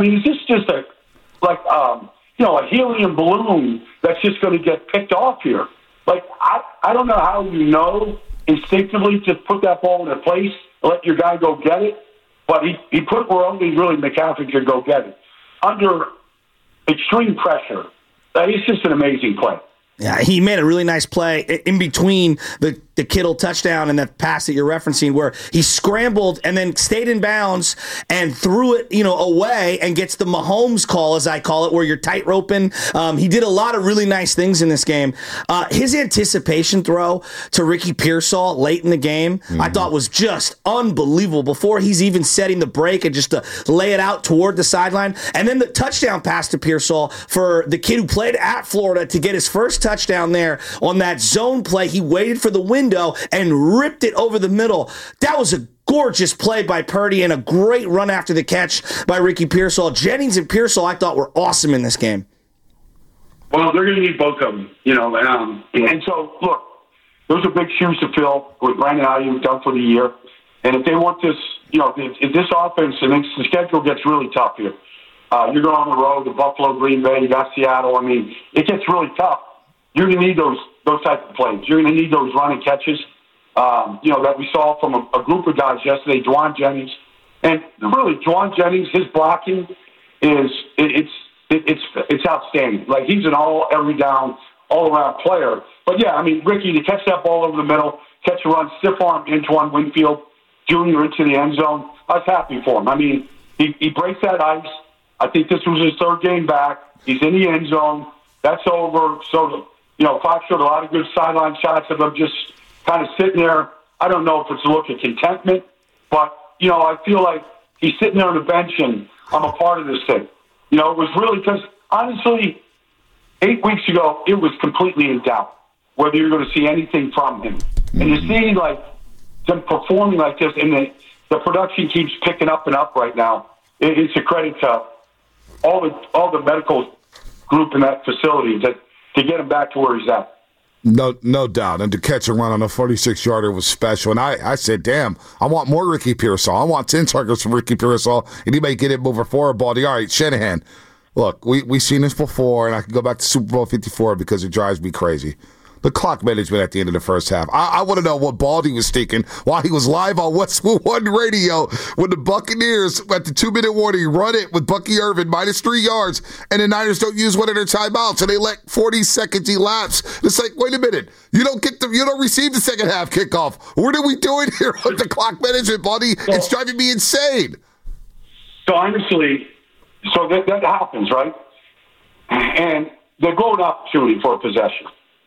a helium balloon that's just going to get picked off here? Like, I don't know how you know instinctively to put that ball in a place, let your guy go get it, but he put where only really McCaffrey could go get it. Under extreme pressure. It's just an amazing play. Yeah, he made a really nice play in between the Kittle touchdown and that pass that you're referencing, where he scrambled and then stayed in bounds and threw it, away, and gets the Mahomes call, as I call it, where you're tight roping. He did a lot of really nice things in this game. His anticipation throw to Ricky Pearsall late in the game, I thought was just unbelievable. Before he's even setting the break and just to lay it out toward the sideline, and then the touchdown pass to Pearsall for the kid who played at Florida to get his first touchdown there on that zone play. He waited for the window and ripped it over the middle. That was a gorgeous play by Purdy and a great run after the catch by Ricky Pearsall. Jennings and Pearsall, I thought, were awesome in this game. Well, they're going to need both of them, And so, look, those are big shoes to fill with Brandon Ayuk done for the year. And if they want this, if this offense, and the schedule gets really tough here. You're going on the road to Buffalo, Green Bay, you got Seattle. I mean, it gets really tough. You're going to need those types of plays. You're going to need those running catches, that we saw from a group of guys yesterday, Juwan Jennings. And really, Juwan Jennings, his blocking it's outstanding. Like, he's an every down, all-around player. But, yeah, I mean, Ricky, to catch that ball over the middle, catch a run, stiff arm Antoine Winfield Jr. into the end zone, I was happy for him. I mean, he breaks that ice. I think this was his third game back. He's in the end zone. That's over. So, Fox showed a lot of good sideline shots of him just kind of sitting there. I don't know if it's a look of contentment, but, I feel like he's sitting there on the bench and I'm a part of this thing. It was really because, honestly, 8 weeks ago, it was completely in doubt whether you're going to see anything from him. And to see, them performing like this, and the production keeps picking up and up right now, it's a credit to all the medical group in that facility to get him back to where he's at. No doubt. And to catch a run on a 46-yarder was special. And I said, damn, I want more Ricky Pearsall. I want 10 targets from Ricky Pearsall, and he may get it moving forward, Baldy. All right, Shanahan, look, we've seen this before, and I can go back to Super Bowl 54 because it drives me crazy. The clock management at the end of the first half. I want to know what Baldy was thinking while he was live on Westwood One Radio when the Buccaneers, at the 2-minute warning, run it with Bucky Irvin -3 yards, and the Niners don't use one of their timeouts, and they let 40 seconds elapse. It's like, wait a minute, you don't receive the second half kickoff. What are we doing here with the clock management, Baldy? It's driving me insane. So honestly, that happens, right? And they're going opportunity for a possession.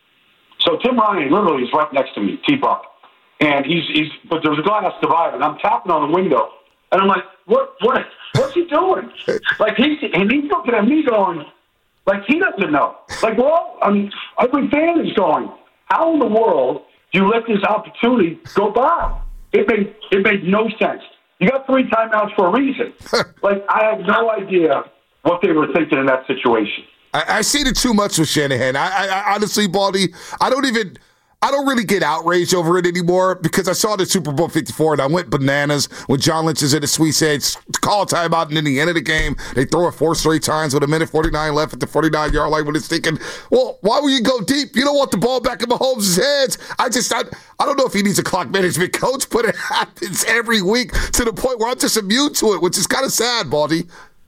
So Tim Ryan literally is right next to me, T-Buck. And but there's a glass divider, and I'm tapping on the window. And I'm like, what's he doing? Like, he's looking at me going, like, he doesn't know. Like, every fan is going, how in the world do you let this opportunity go by? It made no sense. You got 3 timeouts for a reason. Like, I have no idea what they were thinking in that situation. I seen it too much with Shanahan. I honestly, Baldy, I don't even I don't really get outraged over it anymore because I saw the Super Bowl 54 and I went bananas when John Lynch is in the Sweet Sage, call a timeout, and in the end of the game, they throw it 4 straight times with 1:49 left at the 49-yard line when it's thinking, well, why would you go deep? You don't want the ball back in Mahomes' hands. I don't know if he needs a clock management coach, but it happens every week to the point where I'm just immune to it, which is kind of sad, Baldy.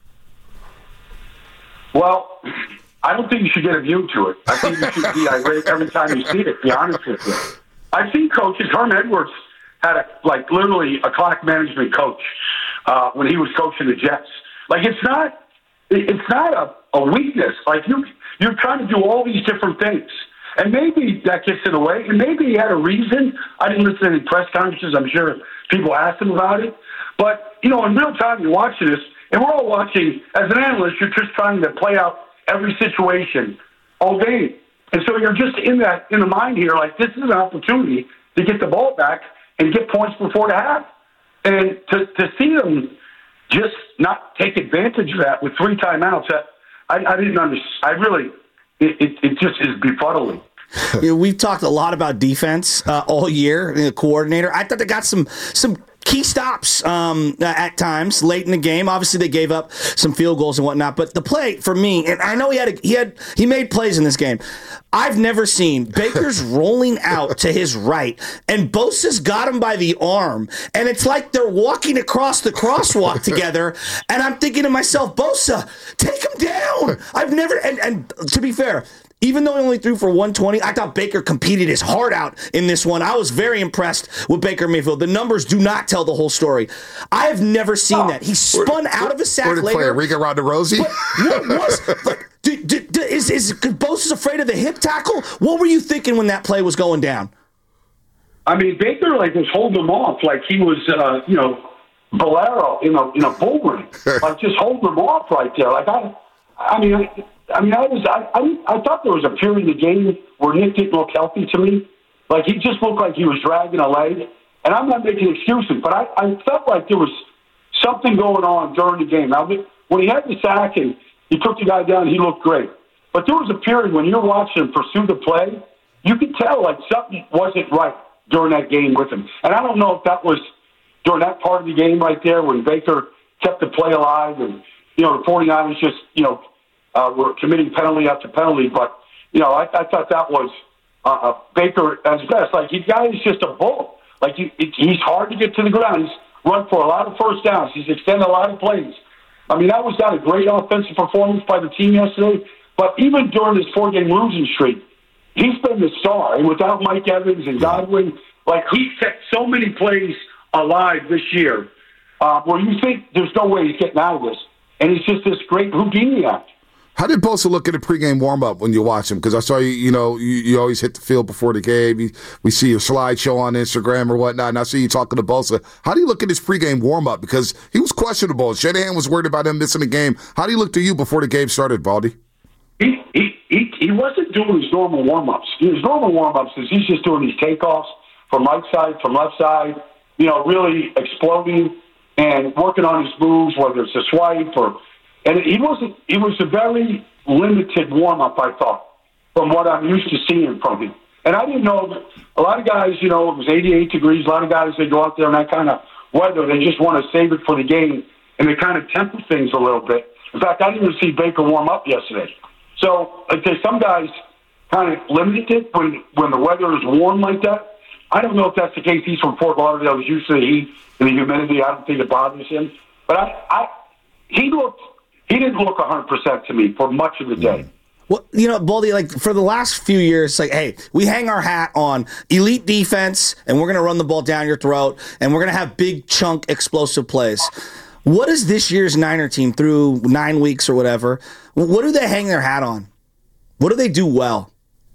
Well, I don't think you should get immune to it. I think you should be irate every time you see it, to be honest with you. I've seen coaches. Herm Edwards had literally a clock management coach when he was coaching the Jets. Like, it's not a weakness. Like, you're trying to do all these different things. And maybe that gets in the way. And maybe he had a reason. I didn't listen to any press conferences. I'm sure people asked him about it. But, in real time, you're watching this, and we're all watching. As an analyst, you're just trying to play out every situation all day. And so you're just in the mind here, like, this is an opportunity to get the ball back and get points before the half. And to see them just not take advantage of that with 3 timeouts, I didn't understand. It just is befuddling. We've talked a lot about defense all year, the coordinator. I thought they got some key stops at times late in the game. Obviously, they gave up some field goals and whatnot. But the play for me, and I know he made plays in this game. I've never seen Baker's rolling out to his right, and Bosa's got him by the arm, and it's like they're walking across the crosswalk together. And I'm thinking to myself, Bosa, take him down. I've never, and to be fair, even though he only threw for 120, I thought Baker competed his heart out in this one. I was very impressed with Baker Mayfield. The numbers do not tell the whole story. I have never seen that. He spun out of a sack later. Play Enrique Ronda-Rousey? What was like? Is Bosa's afraid of the hip tackle? What were you thinking when that play was going down? I mean, Baker was holding him off like he was, Bolero in a bull ring, like just holding him off right there. Like I thought there was a period in the game where Nick didn't look healthy to me. Like, he just looked like he was dragging a leg. And I'm not making excuses, but I felt like there was something going on during the game. Now, when he had the sack and he took the guy down, he looked great. But there was a period when you're watching him pursue the play, you could tell, like, something wasn't right during that game with him. And I don't know if that was during that part of the game right there when Baker kept the play alive and, the 49ers just, were committing penalty after penalty. But, I thought that was Baker at his best. Like, the guy is just a bull. Like, he's hard to get to the ground. He's run for a lot of first downs. He's extended a lot of plays. I mean, that was not a great offensive performance by the team yesterday. But even during this 4-game losing streak, he's been the star. And without Mike Evans and Godwin, like, he kept so many plays alive this year where you think there's no way he's getting out of this. And he's just this great Houdini act. How did Bosa look at a pregame warm-up when you watch him? Because I saw you always hit the field before the game. We see your slideshow on Instagram or whatnot, and I see you talking to Bosa. How do you look at his pregame warm-up? Because he was questionable. Shanahan was worried about him missing the game. How do you look to you before the game started, Baldy? He wasn't doing his normal warm-ups. His normal warm-ups is he's just doing these takeoffs from right side, from left side, really exploding and working on his moves, whether it's a swipe or... And it was a very limited warm-up, I thought, from what I'm used to seeing from him. And I didn't know that a lot of guys, it was 88 degrees. A lot of guys, they go out there in that kind of weather. They just want to save it for the game, and they kind of temper things a little bit. In fact, I didn't even see Baker warm up yesterday. So some guys kind of limited it when the weather is warm like that. I don't know if that's the case. He's from Fort Lauderdale. He's used to the heat and the humidity. I don't think it bothers him. But he didn't look 100% to me for much of the day. Well, Baldy, like, for the last few years, like, hey, we hang our hat on elite defense, and we're going to run the ball down your throat, and we're going to have big chunk explosive plays. What is this year's Niner team through 9 weeks or whatever? What do they hang their hat on? What do they do well?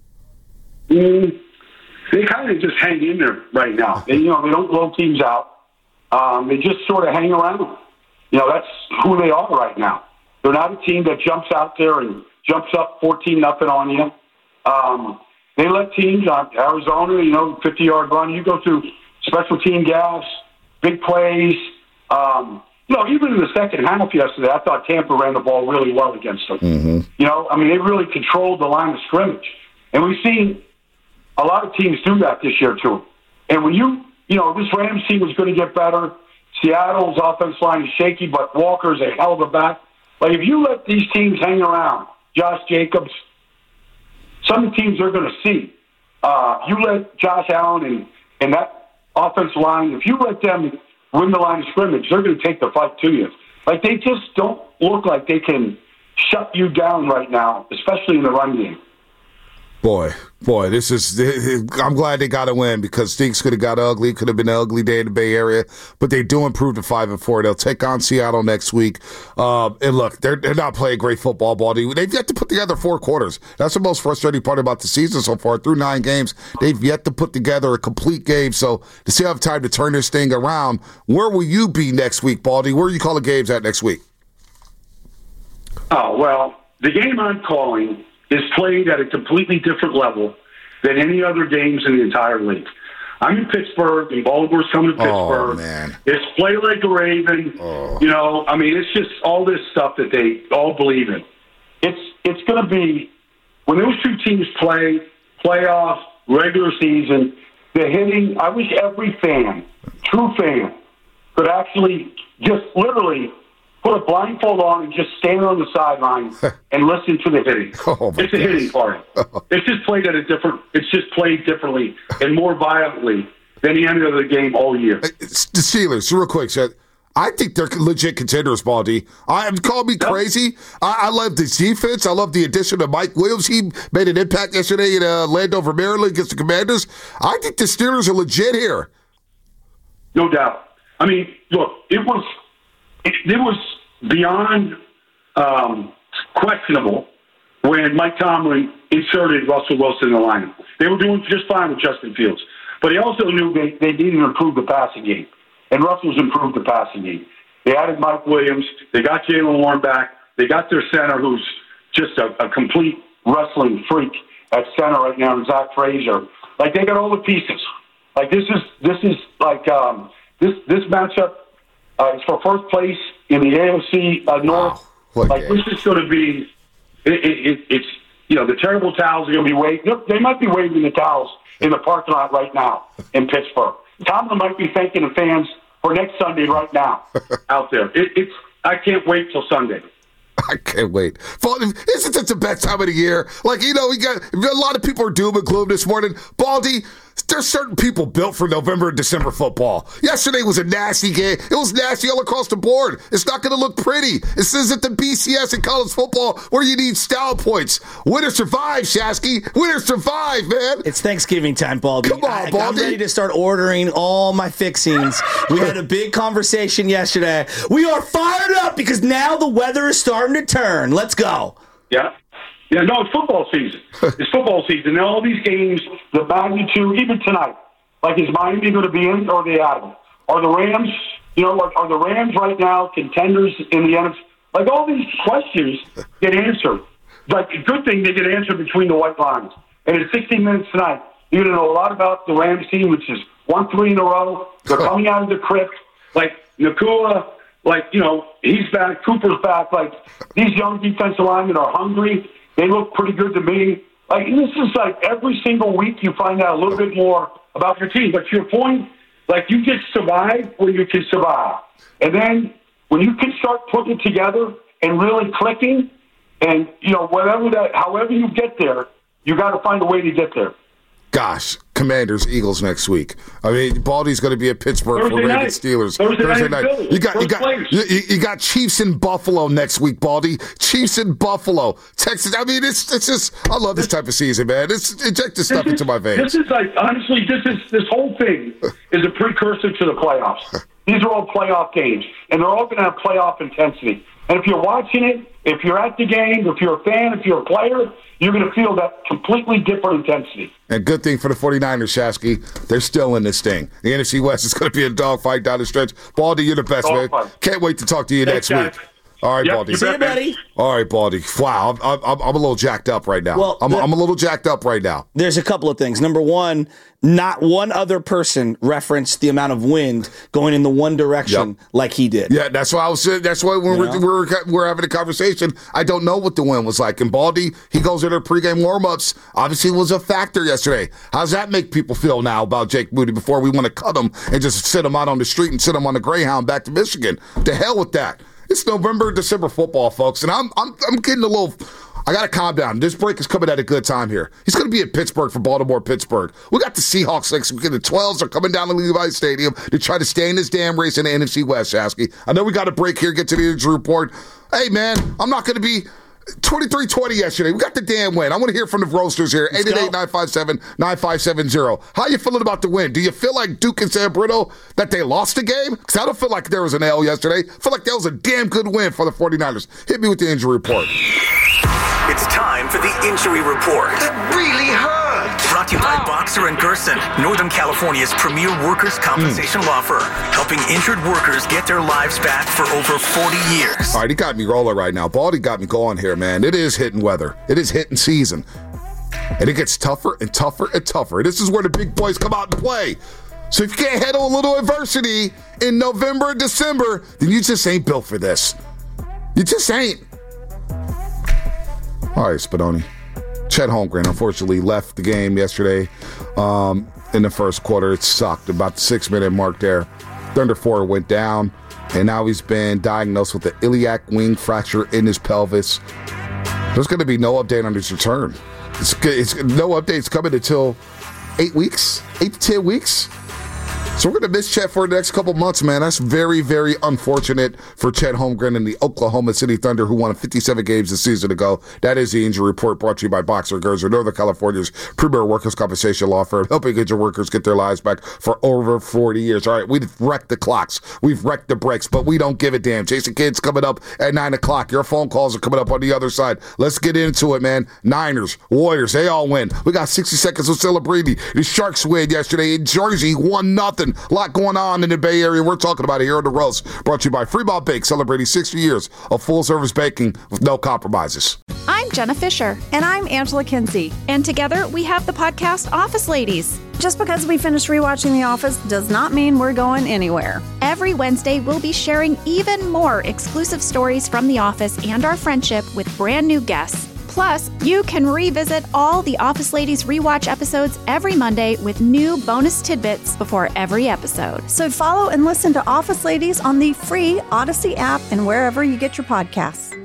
They kind of just hang in there right now. They don't blow teams out. They just sort of hang around. That's who they are right now. They're not a team that jumps out there and jumps up 14-0 on you. They let teams, Arizona, 50-yard run. You go through special team gas, big plays. Even in the second half yesterday, I thought Tampa ran the ball really well against them. Mm-hmm. They really controlled the line of scrimmage. And we've seen a lot of teams do that this year too. And when this Rams team is going to get better. Seattle's offense line is shaky, but Walker's a hell of a back. Like, if you let these teams hang around, Josh Jacobs, some of the teams are going to see. You let Josh Allen and that offensive line, if you let them win the line of scrimmage, they're going to take the fight to you. Like, they just don't look like they can shut you down right now, especially in the run game. Boy, I'm glad they got a win because things could have got ugly. Could have been an ugly day in the Bay Area, but they do improve to 5-4. They'll take on Seattle next week. And look, they're not playing great football, Baldy. They've yet to put together 4 quarters. That's the most frustrating part about the season so far. Through 9 games, they've yet to put together a complete game. So to see have time to turn this thing around, where will you be next week, Baldy? Where are you calling games at next week? Oh, well, the game I'm calling is played at a completely different level than any other games in the entire league. I'm in Pittsburgh, and Baltimore's coming to Pittsburgh. Oh, man. It's play like a Raven. Oh. It's just all this stuff that they all believe in. It's going to be, when those two teams play, playoffs, regular season, the hitting, I wish every fan, true fan, could actually just literally put a blindfold on and just stand on the sideline and listen to the hitting. It's a hitting party. It's just played differently and more violently than the end of the game all year. The Steelers, real quick, Seth. I think they're legit contenders, Baldy. Call me crazy. I love the defense. I love the addition of Mike Williams. He made an impact yesterday in Landover, Maryland against the Commanders. I think the Steelers are legit here. No doubt. I mean, look, it was beyond questionable when Mike Tomlin inserted Russell Wilson in the lineup. They were doing just fine with Justin Fields. But he also knew they needed to improve the passing game. And Russell's improved the passing game. They added Mike Williams. They got Jaylen Warren back. They got their center, who's just a complete wrestling freak at center right now, Zach Frazier. Like, they got all the pieces. Like, this is like this matchup. It's for first place in the AFC North. Like, this is going to be it's the terrible towels are going to be waving. They might be waving the towels in the parking lot right now in Pittsburgh. Tomlin might be thanking the fans for next Sunday right now out there. I can't wait till Sunday. I can't wait. Isn't this the best time of the year? Like, we got a lot of people are doom and gloom this morning. Baldy, there's certain people built for November and December football. Yesterday was a nasty game. It was nasty all across the board. It's not going to look pretty. This isn't the BCS in college football where you need style points. Winner survive, Shasky. Winner survive, man. It's Thanksgiving time, Baldy. Come on, Baldy. I'm ready to start ordering all my fixings. We had a big conversation yesterday. We are fired up because now the weather is starting to turn. Let's go. Yeah. Yeah, no, it's football season. It's football season. And all these games, the magnitude, even tonight, like, is Miami going to be in or are they out of it? Are the Rams, are the Rams right now contenders in the NFC? Like, all these questions get answered. Like, a good thing they get answered between the white lines. And in 16 minutes tonight, you're going to know a lot about the Rams team, which is 1-3 in a row. They're coming out of the crypt. Like, Nakua, he's back. Cooper's back. Like, these young defensive linemen are hungry. They look pretty good to me. Like, this is like every single week you find out a little bit more about your team. But to your point, like, you just survive when you can survive. And then when you can start putting it together and really clicking, and, however you get there, you got to find a way to get there. Gosh, Commanders, Eagles next week. I mean, Baldy's going to be at Pittsburgh for Ravens, Steelers. Thursday night. You got Chiefs in Buffalo next week, Baldy. Chiefs in Buffalo, Texas. I mean, it's just, I love this type of season, man. Inject this stuff into my veins. This is like, honestly, this whole thing is a precursor to the playoffs. These are all playoff games, and they're all going to have playoff intensity. And if you're watching it, if you're at the game, if you're a fan, if you're a player, you're going to feel that completely different intensity. And good thing for the 49ers, Shasky, they're still in this thing. The NFC West is going to be a dogfight down the stretch. Baldy, you're the best, man. Can't wait to talk to you next week. All right, Baldy. See you, buddy. All right, Baldy. Wow, I'm a little jacked up right now. Well, I'm a little jacked up right now. There's a couple of things. Number one, not one other person referenced the amount of wind going in the one direction like he did. Yeah, that's why I was saying. That's why when we're having a conversation, I don't know what the wind was like. And Baldy, he goes into pregame warmups. Obviously, was a factor yesterday. How's that make people feel now about Jake Moody before we want to cut him and just sit him out on the street and sit him on the Greyhound back to Michigan? To hell with that. It's November, December football, folks, and I'm getting a little. I got to calm down. This break is coming at a good time here. He's going to be at Pittsburgh for Baltimore-Pittsburgh. We got the Seahawks next week. The 12s are coming down to Levi Stadium to try to stay in this damn race in the NFC West, Shasky. I know we got a break here, get to the injury report. Hey, man, I'm not going to be 23-20 yesterday. We got the damn win. I want to hear from the Roasters here. 888-957-9570. How you feeling about the win? Do you feel like Duke and San Bruno that they lost the game? Because I don't feel like there was an L yesterday. I feel like that was a damn good win for the 49ers. Hit me with the injury report. It's time for the injury report. That really hurt. Brought to you by Boxer & Gerson, Northern California's premier workers' compensation law firm, helping injured workers get their lives back for over 40 years. All right, he got me rolling right now. Baldy got me going here, man. It is hitting weather. It is hitting season. And it gets tougher and tougher and tougher. This is where the big boys come out and play. So if you can't handle a little adversity in November and December, then you just ain't built for this. You just ain't. All right, Spadoni. Chet Holmgren, unfortunately, left the game yesterday in the first quarter. It sucked. About the 6-minute mark there. Thunder 4 went down, and now he's been diagnosed with the iliac wing fracture in his pelvis. There's going to be no update on his return. It's no updates coming until 8 weeks, 8 to 10 weeks. So we're going to miss Chet for the next couple months, man. That's very, very unfortunate for Chet Holmgren and the Oklahoma City Thunder, who won 57 games a season ago. That is the injury report brought to you by Boxer Gerson, Northern California's premier workers' compensation law firm, helping injured workers get their lives back for over 40 years. All right, we've wrecked the clocks. We've wrecked the brakes, but we don't give a damn. Jason Kidd's coming up at 9 o'clock. Your phone calls are coming up on the other side. Let's get into it, man. Niners, Warriors, they all win. We got 60 seconds of celebrating. The Sharks win yesterday in Jersey, 1-0. A lot going on in the Bay Area. We're talking about it here on The Roast. Brought to you by Freeball Bake, celebrating 60 years of full-service baking with no compromises. I'm Jenna Fisher. And I'm Angela Kinsey. And together we have the podcast Office Ladies. Just because we finished rewatching The Office does not mean we're going anywhere. Every Wednesday, we'll be sharing even more exclusive stories from The Office and our friendship with brand new guests. Plus, you can revisit all the Office Ladies rewatch episodes every Monday with new bonus tidbits before every episode. So follow and listen to Office Ladies on the free Odyssey app and wherever you get your podcasts.